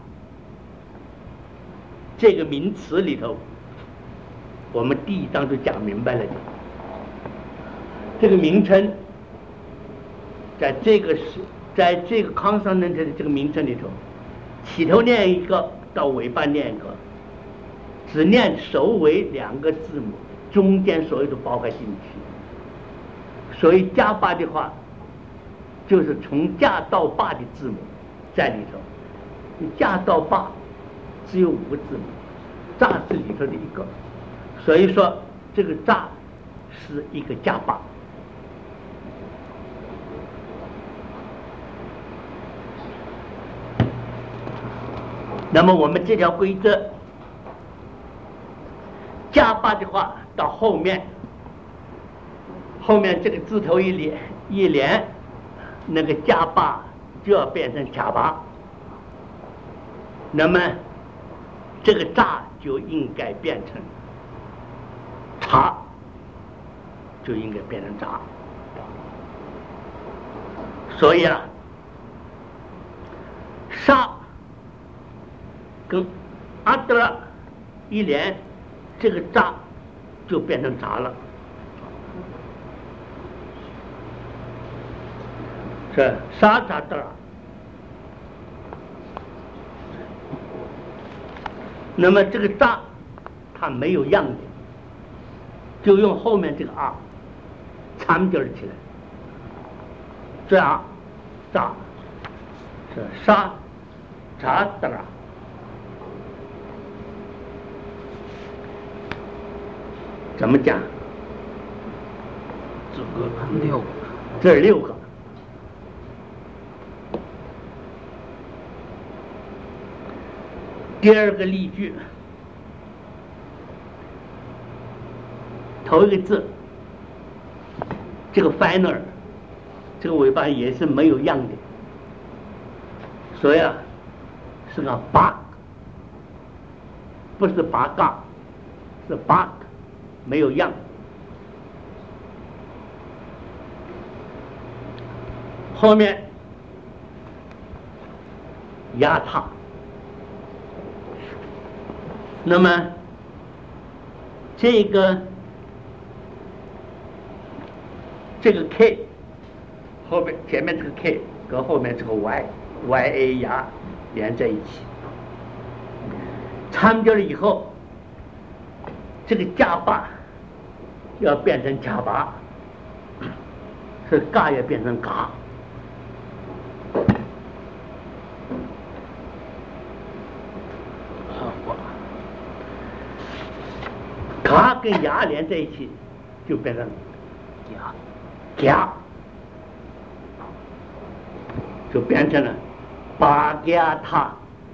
这个名词里头，我们第一章就讲明白了的。这个名称在这个consonant的这个名称里头，起头念一个，到尾巴念一个，只念首尾两个字母，中间所有都包含进去。所以加八的话，就是从加到八的字母在里头。你加到八只有5个字母，炸是里头的一个，所以说这个炸是一个加八。那么我们这条规则加八的话，到后面这个字头一连，那个加八就要变成卡八，那么这个炸就应该变成茶，就应该变成炸。所以啊，沙跟阿德一连，这个炸就变成炸了。是沙扎德，那么这个炸它没有样的，就用后面这个啊掺点起来，这样炸是沙扎德。怎么讲？ 这个6个， 这是6个。第二个例句，头一个字，这个 final， 这个尾巴也是没有样的，所以啊是个八，不是八嘎，是八，没有样。后面压踏，那么这个 K 后面前面这个 K 跟后面这个 YA 牙连在一起，掺掉了以后，这个加八要变成加八，是嘎要变成嘎。嘎跟牙连在一起，就变成夹，就变成了巴嘎塔。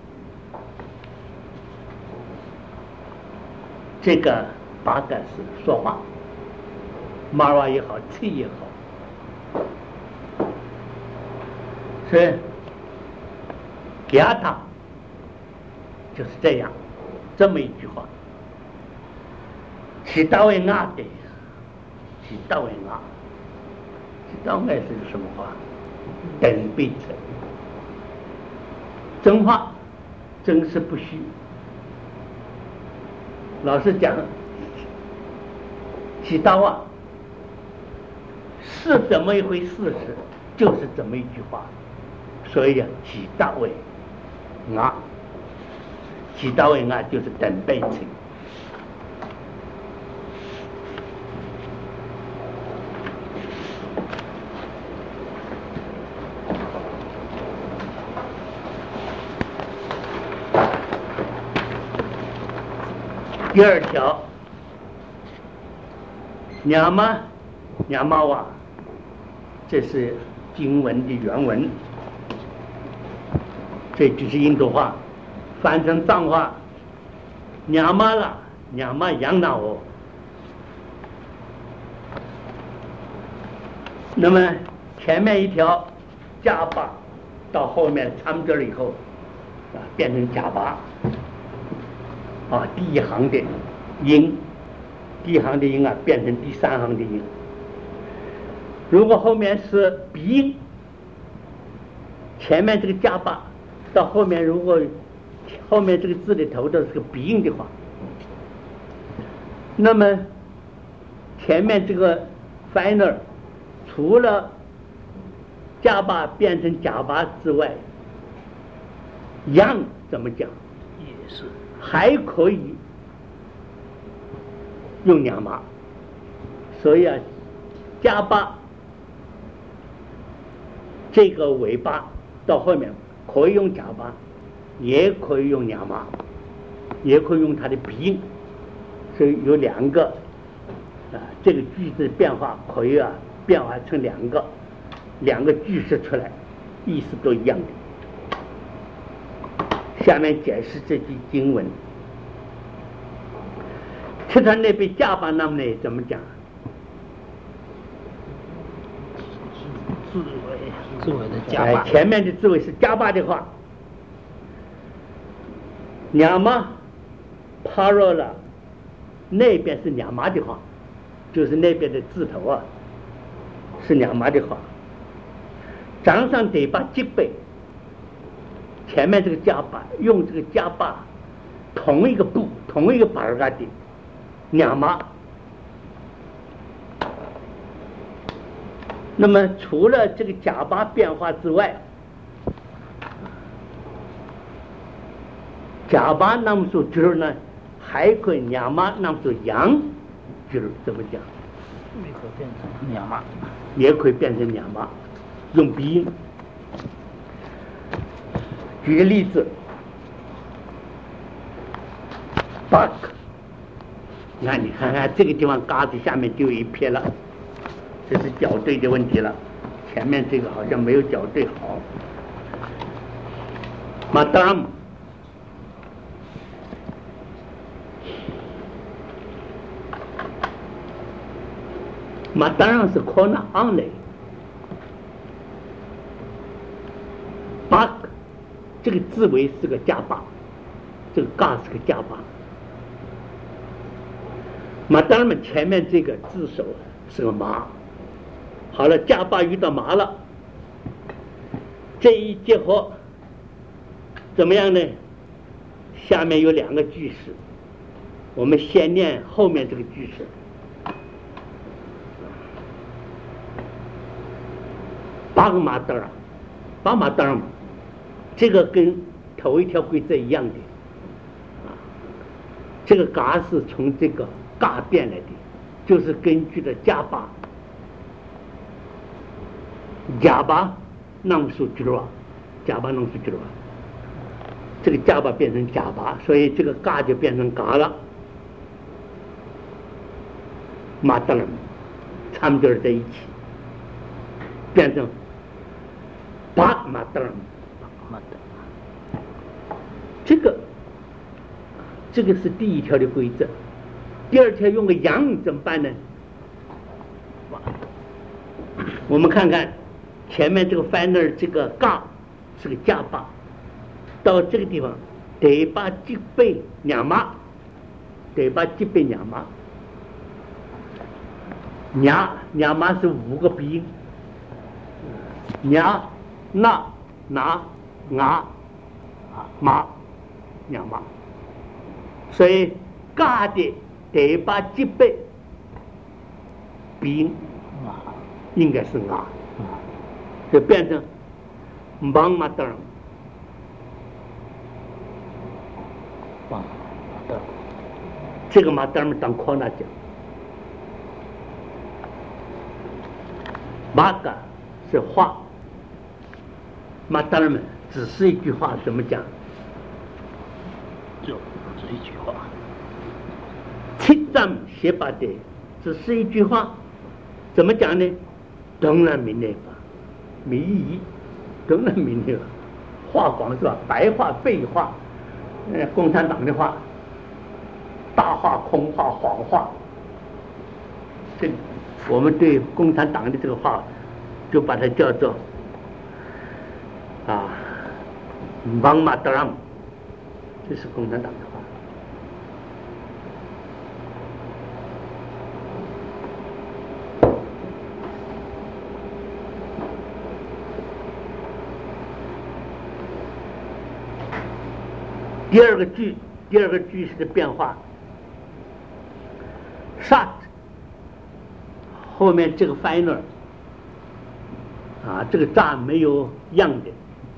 这个巴嘎是说话，马瓦也好，气也好，是嘎塔，就是这样，这么一句话。其大为阿的，其大为阿，其大为是个什么话？等倍称，真话，真实不虚。老实讲，其大话是怎么一回事实，就是这么一句话。所以其大为阿，其大为阿就是等倍称。第二条，娘妈哇，这是经文的原文。 这就是印度话，翻成藏话，娘妈了，娘妈养了我。那么前面一条加巴到后面参着了以后变成假巴第一行的音，第一行的音变成第三行的音。如果后面是鼻音，前面这个加巴到后面，如果后面这个字的头都是个鼻音的话，那么前面这个 final 除了加巴变成假巴之外，样怎么讲？ 也是还可以用娘妈，所以加巴这个尾巴到后面可以用假巴，也可以用娘妈，也可以用它的鼻音，所以有两个这个句子变化可以变化成两个句式出来，意思都一样的。下面解释这句经文，其他那边加巴那么呢怎么讲？ 字尾的加巴， 前面的字尾是加巴的话，娘妈帕若了，那边是娘妈的话，就是那边的字头是娘妈的话。掌上得把脊背，前面这个加巴用这个加巴同一个部同一个巴尔嘎的娘妈。那么除了这个假巴变化之外，假巴那么说就是呢，还可以娘妈那么说羊，就是怎么讲？ 也可以变成娘妈， 也可以变成娘妈，用鼻音。举个例子 ，bug， 你看看这个地方嘎子下面就有一撇了。这是校对的问题了，前面这个好像没有校对好。Madam， Madam 是 corner only， bug 这个字尾是个加巴，这个嘎是个加巴。Madam 前面这个字首是个麻。好了，加巴遇到麻了，这一结合怎么样呢？下面有两个句式，我们先念后面这个句式。八个麻灯八麻灯，这个跟头一条规则一样的这个嘎是从这个嘎变来的，就是根据的加巴。加巴能数知道，加巴能数知道，这个加巴变成加巴，所以这个嘎就变成嘎了。马德尔参对在一起，变成巴马德尔。这个是第一条的规则。第二条用个羊怎么办呢？我们看看。前面这个 final 这个嘎是个加巴，到这个地方得把脊背娘妈，得把脊背娘妈，娘妈是5个鼻音，娘、那、拿、啊、妈，娘妈，所以嘎的得把脊背鼻音应该是啊。就变成忙马灯，这个马灯当扩那讲，马嘎是话，马灯们只是一句话，怎么讲？ 就只一句话。 七藏写法的只是一句话，怎么讲呢？当然明白吧。迷疑，当然明了， 话广是吧？白话、废话，共产党的话，大话、空话、谎话，这我们对共产党的这个话，就把它叫做王马德让，这是共产党的话。第二个句式的变化 ，shut 后面这个 final 这个炸没有样的，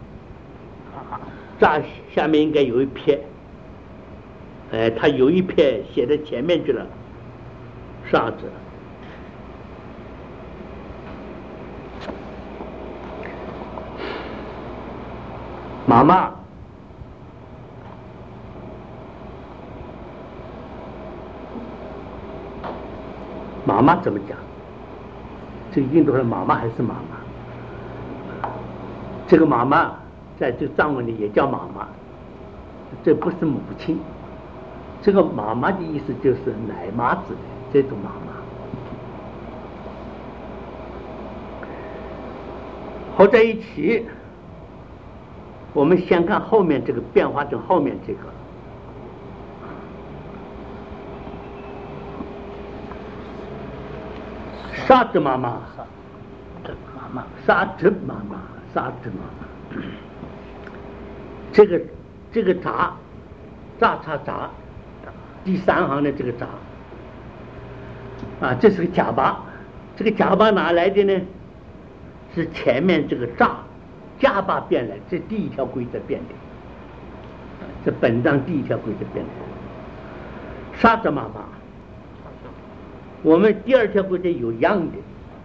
炸下面应该有一撇，它有一撇写在前面去了，shut 妈妈。妈妈怎么讲？这个印度人妈妈还是妈妈？这个妈妈在这个藏文里也叫妈妈，这不是母亲。这个妈妈的意思就是奶妈子的这种妈妈。合在一起，我们先看后面这个变化成后面这个。沙子妈妈，沙子妈妈，这个杂杂，第三行的这个杂，这是个假巴，这个假巴哪来的呢？是前面这个加巴变来，这第一条规则变的，这本章第一条规则变的，沙子妈妈。我们第二条规则有样的，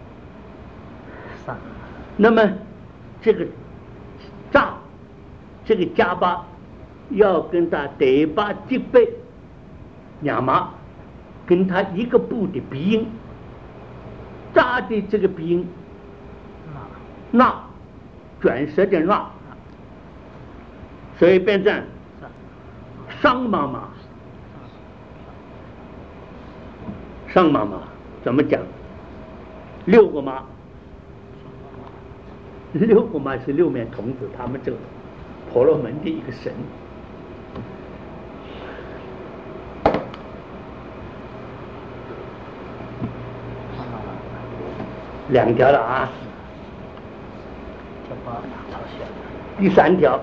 那么这个炸，这个加巴要跟他对巴即背两麻，跟他一个部的鼻音，炸的这个鼻音，那卷舌的那，所以变成上妈妈。上妈妈怎么讲？6个妈，6个妈是6面童子，他们这个婆罗门的一个神。2条了啊，第3条。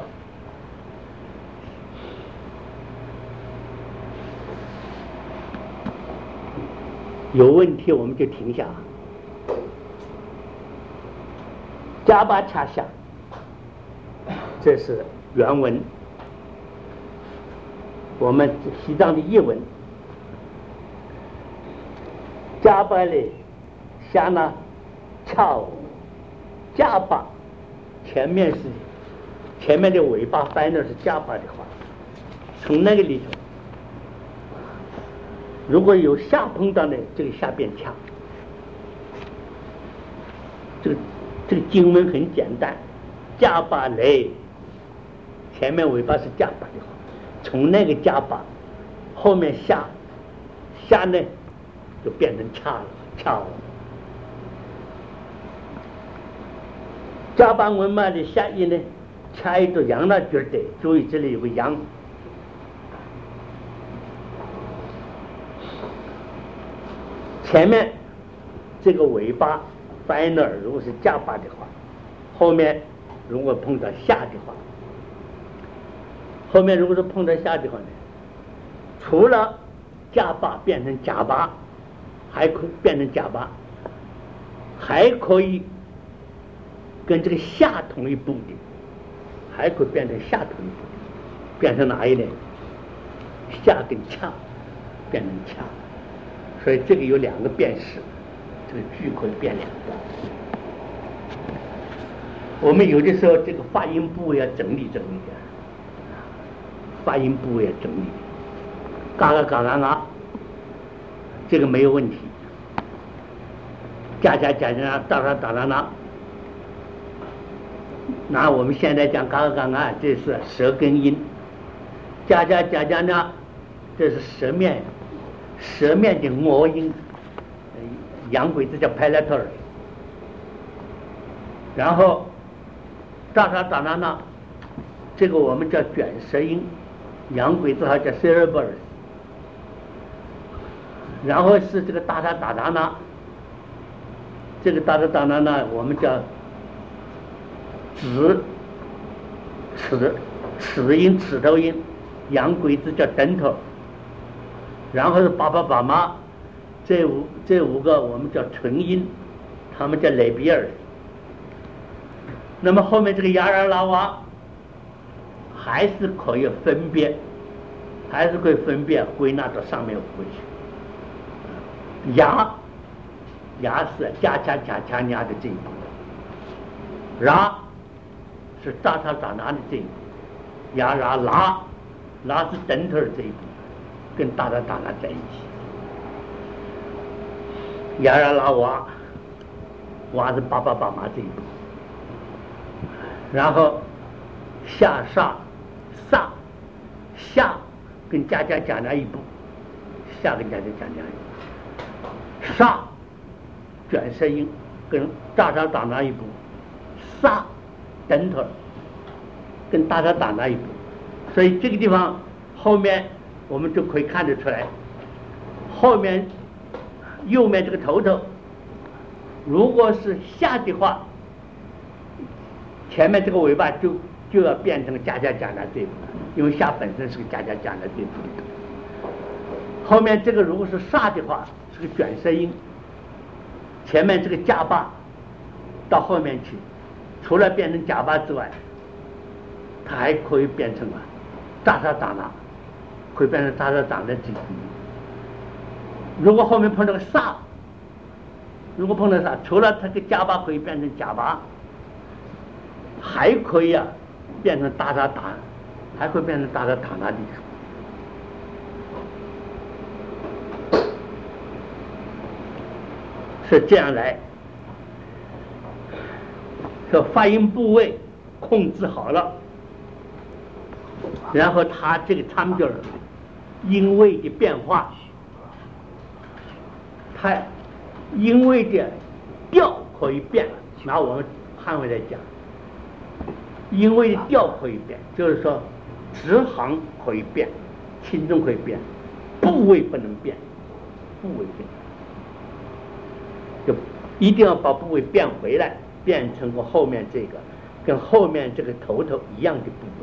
有问题我们就停下。加巴恰夏，这是原文，我们西藏的译文。加巴嘞，夏呢，恰加巴，前面的尾巴翻的是加巴的话，从那个里头。如果有下碰到呢，这个下变恰。这个经文很简单，加巴雷，前面尾巴是加巴的话，从那个加巴后面下呢就变成恰了。加巴文嘛的下音呢，恰一个羊了觉得，注意这里有个羊。前面这个尾巴翻那儿，如果是加巴的话，后面如果碰到下的话，后面如果是碰到下的话呢，除了加巴变成假巴，还可以变成假巴，还可以跟这个下同一部的，还可以变成下同一部的，变成哪一类？下跟恰变成恰。所以这个有2个变式，这个句可以变2个。我们有的时候这个发音部要整理的，发音部要整理，嘎嘎嘎嘎嘎，这个没有问题。加加加加，哒哒哒哒哒， 那我们现在讲嘎嘎嘎，这是舌根音，加呢，这是舌面的磨音，洋鬼子叫 palatal， 然后哒呢，这个我们叫卷舌音，洋鬼子还叫 cerebral， 然后是这个哒呢，这个哒呢，我们叫齿头音，洋鬼子叫等头，然后是爸妈，这五个我们叫唇音，他们叫雷比尔。那么后面这个牙拉拉娃还是可以分别归纳到上面回去。牙是加的这一部，拉是哒的这一部，牙拉是等头这一部，跟哒在一起。牙拉娃是爸妈这一部，然后下跟加那一部，下跟加那一部，上卷舌音跟哒那一部，上等头跟哒那一部，所以这个地方后面我们就可以看得出来，后面右面这个头如果是下的话，前面这个尾巴就要变成加那这一部，因为下本身是个加那这一部。后面这个如果是上的话，是个卷舌音，前面这个加巴到后面去，除了变成加巴之外，它还可以变成哒那，可以变成哒那这一部。如果后面碰到个萨，除了它个加巴可以变成加巴，还可以变成哒，还会变成哒那的。是这样来，说发音部位控制好了，然后它这个他们就是音位的变化，它音位的调可以变，拿我们汉语来讲，音位的调可以变，就是说直行可以变，轻重可以变，部位不能变，就一定要把部位变回来，变成我后面这个跟后面这个头一样的部位。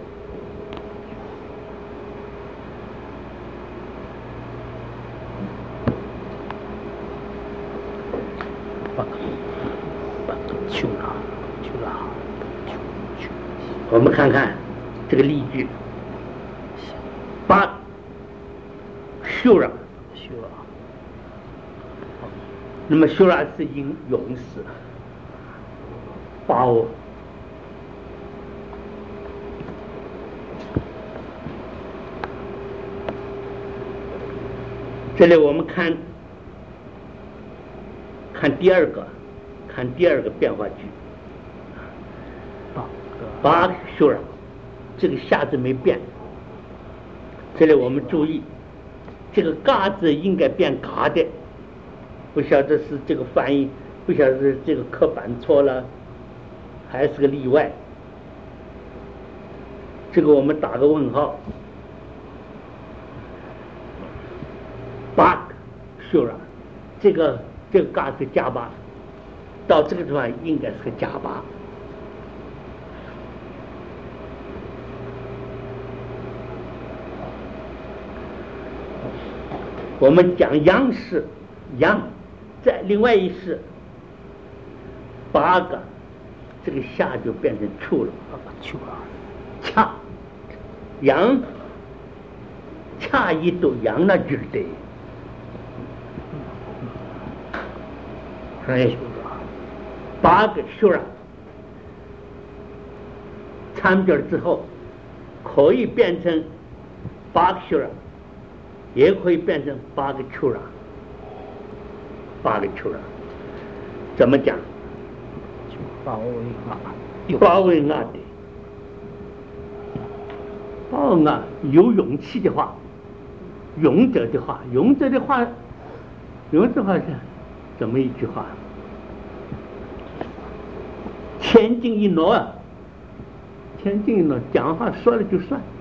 我们看看这个例句，把修了，那么修了是因勇士，把我这里我们看第二个变化句，把修了，这个下字没变。这里我们注意，这个嘎字应该变嘎的，不晓得是这个翻译，不晓得是这个刻板错了，还是个例外。这个我们打个问号。把修了，这个嘎是加巴，到这个地方应该是个加巴。我们讲央视，在另外一式八个，这个下就变成处了，恰阳恰一度阳那句的，哎，八个修了，参标之后可以变成八个修了。也可以变成八个丘了，怎么讲？ 包围啊的，包围啊有勇气的话，勇者的话是怎么一句话？千金一诺啊，千金一诺，讲话说了就算。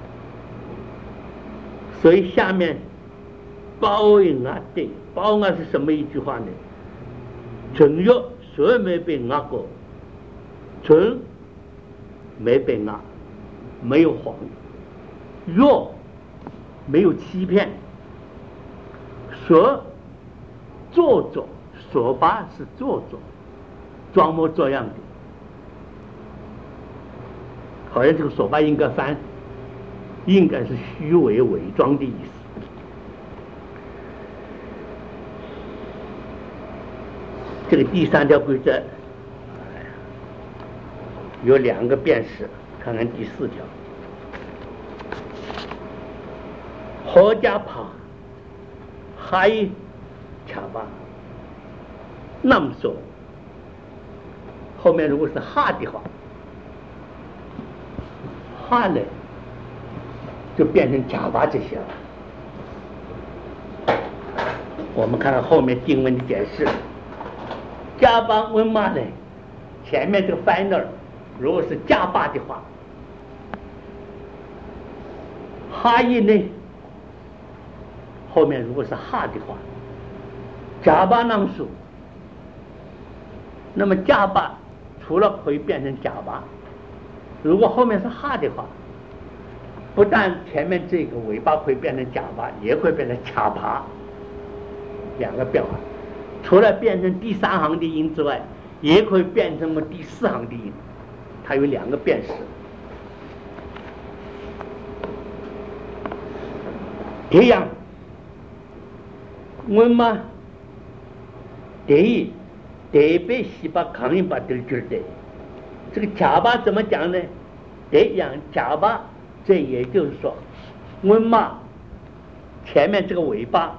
所以下面包围啊的，包围啊是什么一句话呢？纯约谁没被压过？纯没被压，没有谎，约没有欺骗，说做作，说吧是做作，装模作样的。好像这个说吧应该翻，应该是虚伪伪装的意思。这个第3条规则有2个辨识，看看第4条。何家怕还卡吧，那么说后面如果是哈的话，哈呢就变成假巴这些了。我们看看后面经文的解释。假巴问嘛呢？前面这个 final 如果是假巴的话，哈一呢后面如果是哈的话，假巴囊数，那么假巴除了可以变成假巴，如果后面是哈的话，不但前面这个尾巴可以变成假巴，也会变成卡巴，2个变化。除了变成第3行的音之外，也可以变成第4行的音，它有2个辨识。这样我们得被西巴抗议把这句的这个假巴怎么讲呢？这样假巴，这也就是说我们前面这个尾巴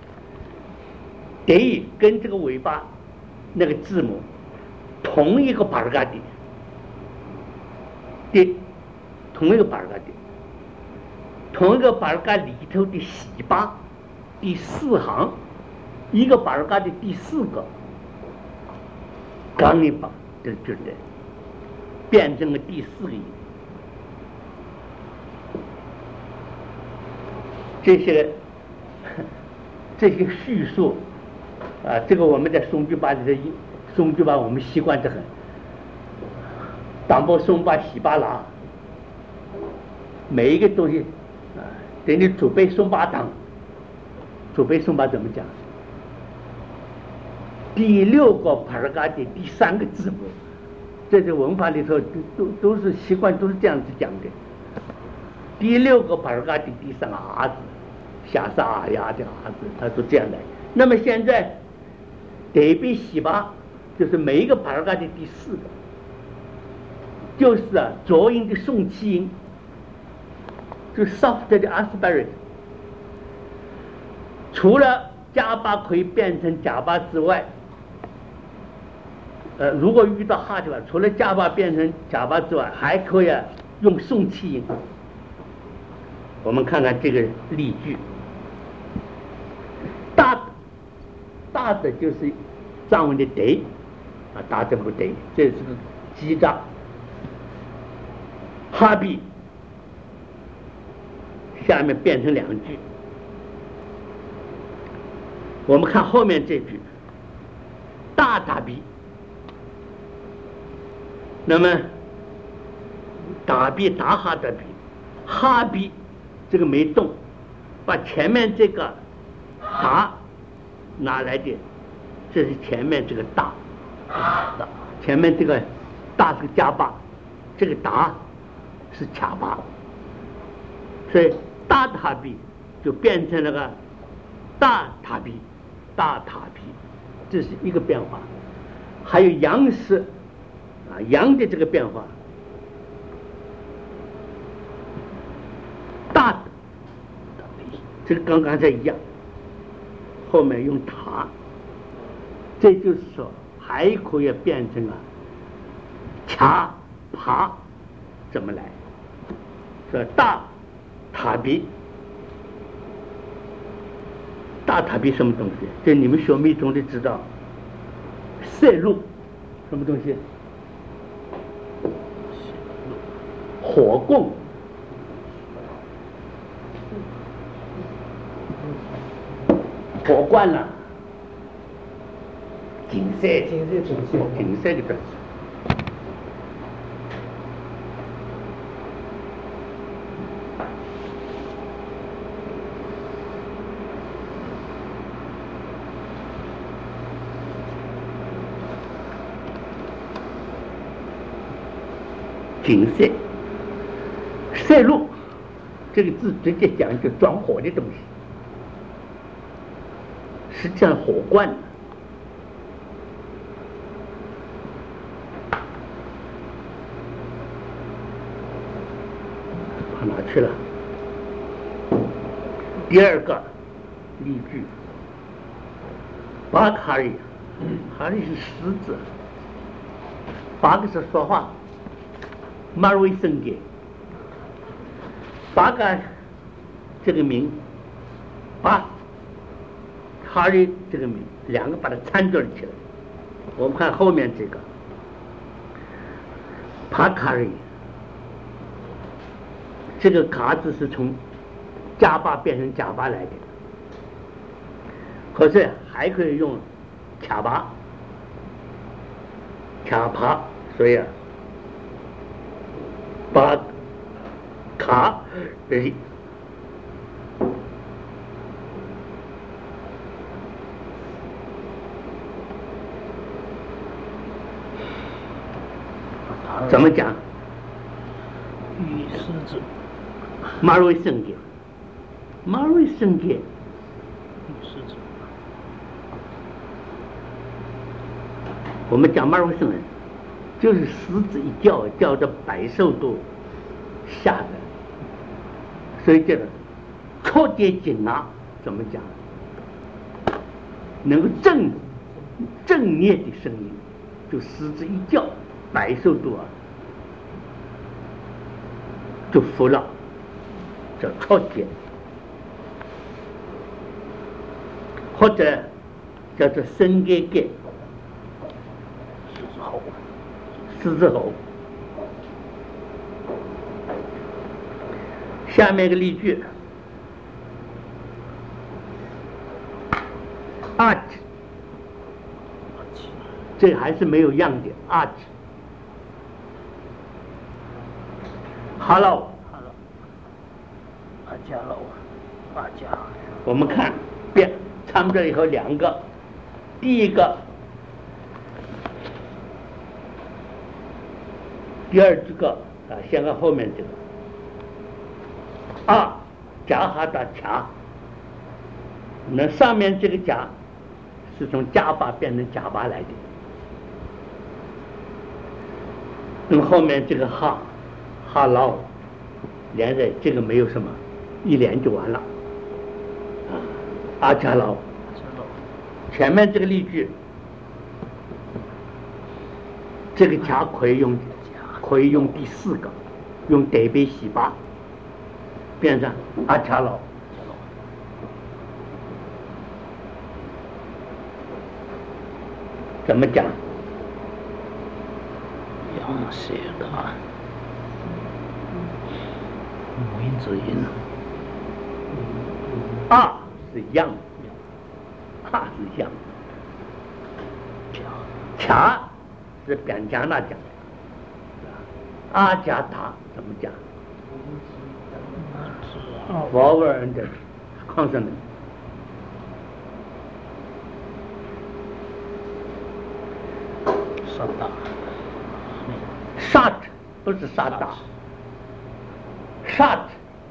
得跟这个尾巴那个字母同一个巴尔嘎的，同一个巴尔嘎的，同一个巴尔嘎里头的西巴第4行，一个巴尔嘎的第4个刚一把这就的变成了第4个音。这些叙述啊，这个我们在松居巴里的松居巴我们习惯得很，当波松巴西巴拉，每一个东西啊，等你准备松巴当，准备松巴怎么讲？第6个帕尔嘎的第3个字母，在这文化里头都是习惯都是这样子讲的。第6个帕尔嘎的第3个啊字，下沙啊呀的啊字，它都这样来。那么现在得比西巴就是每一个帕尔嘎的第4个，就是浊音的送气音，就 soft 的 aspirate。除了加巴可以变成假巴之外，如果遇到哈的话，除了加巴变成假巴之外，还可以用送气音。我们看看这个例句，大的就是藏文的得啊，大的不得，这是个击掌。哈比下面变成2句，我们看后面这句大打比，那么打比打哈的比，哈比这个没动，把前面这个打拿来的，这是前面这个大，前面这个大是个加巴，这个打是卡巴，所以大塔比就变成了个大塔比，大塔比，这是一个变化。还有阳式啊，阳的这个变化，大这个跟刚才一样，后面用塔，这就是说还可以变成恰帕怎么来？说大塔比，大塔比什么东西？这你们学密宗的知道，色路什么东西？火供。火罐了，金色的东西。金色，色路这个字直接讲就装火的东西，实际上火罐。跑哪去了？第二个例句，巴卡里，哈里是狮子，八个是说话。马瑞森给八个这个名，八哈利这个名，两个把它掺着起来。我们看后面这个帕卡里，这个卡字是从加巴变成假巴来的，可是还可以用卡巴、卡帕，所以巴卡里。怎么讲？ 与狮子， 马瑞圣给，马瑞圣给， 与狮子。 我们讲马瑞圣人，就是狮子一叫，叫的百兽都吓的，所以这个错跌紧啊，怎么讲？能够正念的声音，就狮子一叫，百兽都就服了，叫错跌，或者叫做生给给。狮子吼。下面一个例句 ，art， 这还是没有样的 art。Hello， 阿加喽，阿加。 我们看变参照以后两个，第一个。第二个先看后面这个啊，加哈达卡，那上面这个加是从加巴变成假巴来的，那么后面这个哈捞连着，这个没有什么，一连就完了阿加捞。前面这个例句，这个加可以用第四个，用代贝西巴变成阿恰老。怎么讲？ 阳写他，母音子音。 啊是样，啊是样，恰是扁加那讲。阿加达怎么讲 ？vowel and consonant。 沙达。 sat 不是沙达 ，sat。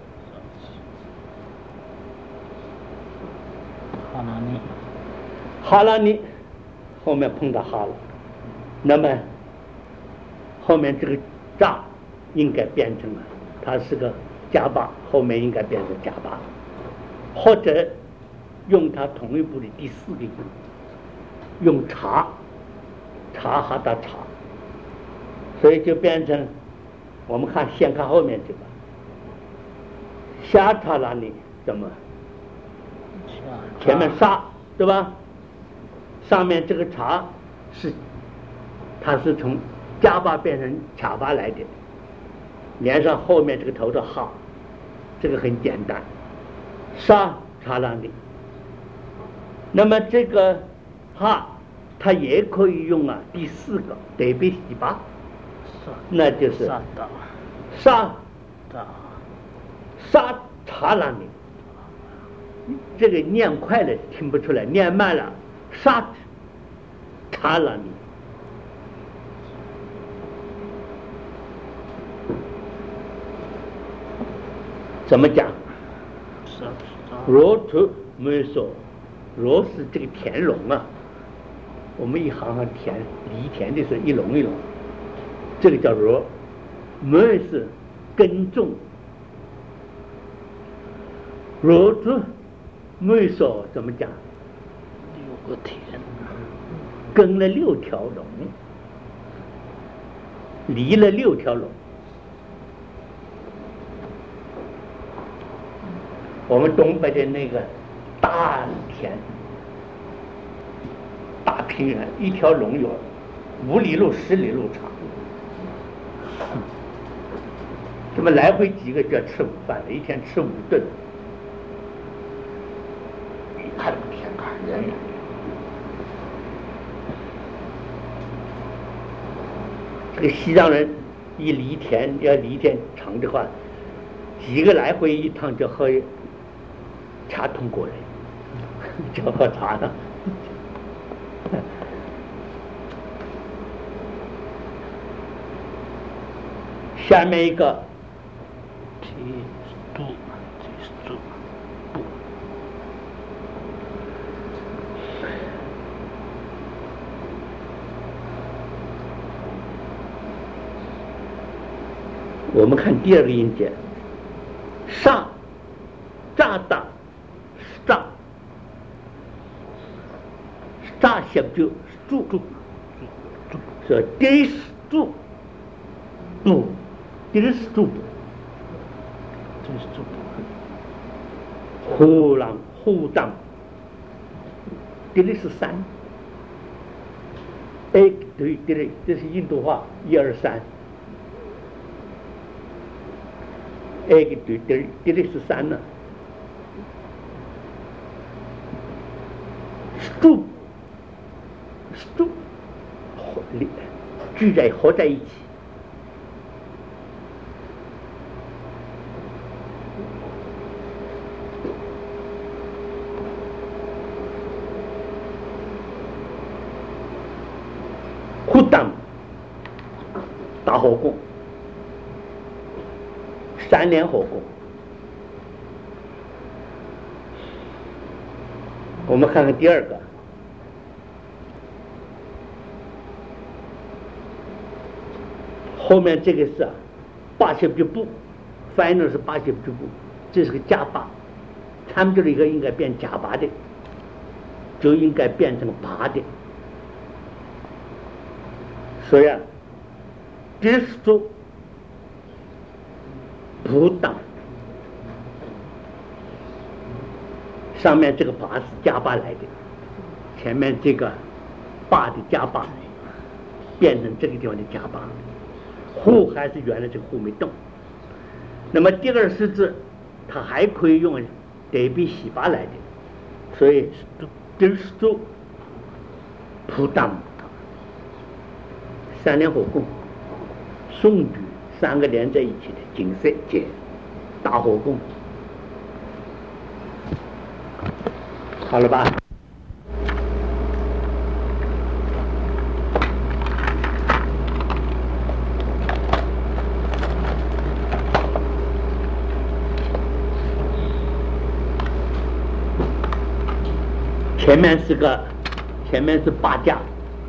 哈拉尼，后面碰到哈了，那么后面这个。扎应该变成了，它是个加巴，后面应该变成加巴，或者用它同一部的第四个音，用查哈达查， 所以就变成我们先看后面这个夏查拉尼怎么前面沙对吧？上面这个查它是从加巴变成卡巴来的，连上后面这个头的哈，这个很简单，沙查拉尼。那么这个哈它也可以用第四个得比西巴，那就是沙查拉尼。这个念快了听不出来，念慢了沙查拉尼。怎么讲？罗图没说，罗是这个田垄我们一行行田犁田的时候一垄一垄，这个叫罗，没是耕种。罗图没说怎么讲 ？6个田， 耕了6条垄，犁了6条垄。我们东北的那个大田大平原，一条垄有5里路10里路长，这么来回几个就要吃午饭了，一天吃5顿。你看这个天远远的，这个西藏人要犁田长的话，几个来回一趟就喝茶桶过来，就喝茶了。下面一个我们看第2个音节，上扎达扎写就住，说第是住不，第是住呼当，第是3，对，这是印度话1 2 3。对，第是3呢。住合在一起。呼当大火供，3连火供。我们看看第2个，后面这个是80步，翻译是80步，这是个加巴，他们这里一个应该变加巴的，就应该变成拔的。所以这是做不当，上面这个拔是加巴来的，前面这个拔的加巴变成这个地方的加巴，户还是原来这个户没动。那么第2识字它还可以用得比西巴来的，所以这是做不当。3连火供，宋举3个连在一起的景色节大火供，好了吧？前面是8架。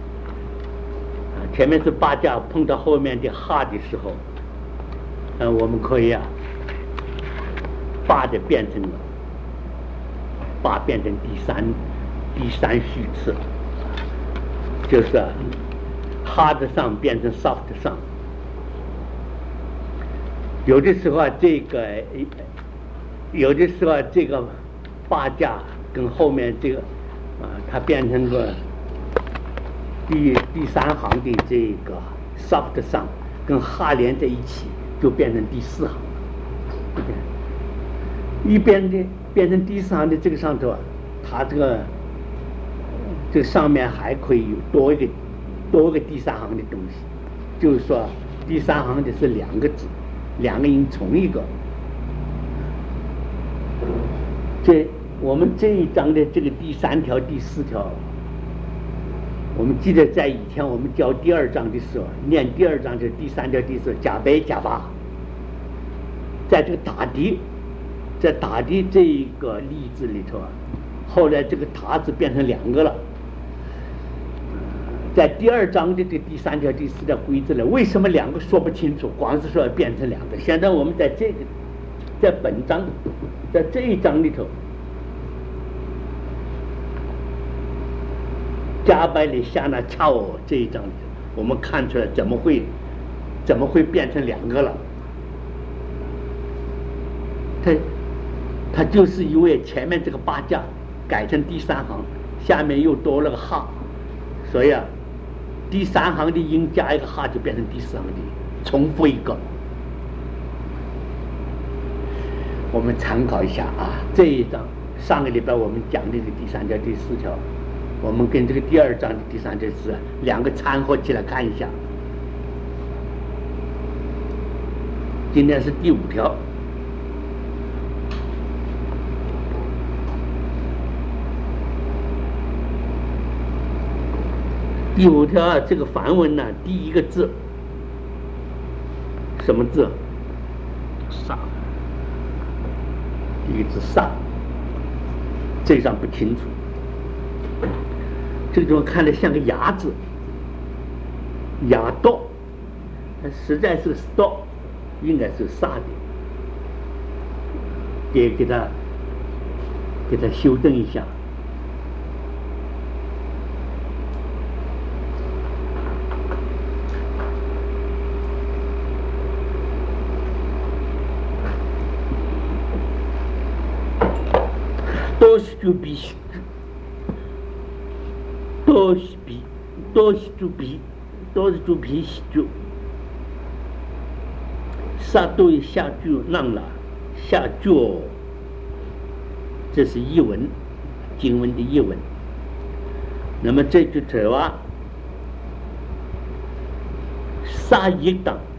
前面是8架，碰到后面的哈的时候，我们可以8的变成了8变成第三序次，就是哈的上变成 soft 上， 有的时候啊，这个八架跟后面这个它变成个第三行的这个 soft sound 跟哈连在一起，就变成第四行了。一边的变成第四行的这个上头啊，它这个上面还可以有多一个第三行的东西，就是说第三行的是两个字，两个音重一个。我们这一章的这个第3条、第4条，我们记得在以前我们教第2章的时候，念第2章的第3条、第4条加倍加法，在这个打的这个例子里头啊，后来这个塔字变成2个了。在第2章的这第3条、第4条规则了，为什么2个说不清楚，光是说要变成2个？现在我们在本章，在这一章里头，加百里夏那恰哦这一章里头，我们看出来怎么会变成2个了？它就是因为前面这个八架改成第3行，下面又多了个哈，所以啊，第3行的音加一个哈就变成第4行的音，重复一个。我们参考一下啊，这一章上个礼拜我们讲的第3条、第4条，我们跟这个第2章的第3条是2个掺和起来看一下。今天是第5条。第5条啊，这个梵文呢，第一个字什么字？ 萨。 第一个字萨，这张不清楚。这个地方看着像个牙字，牙刀，它实在是个刀，应该是萨的，给它修正一下。多是皮萨多下句让了下句，这是译文，经文的译文。那么这句词啊，萨一当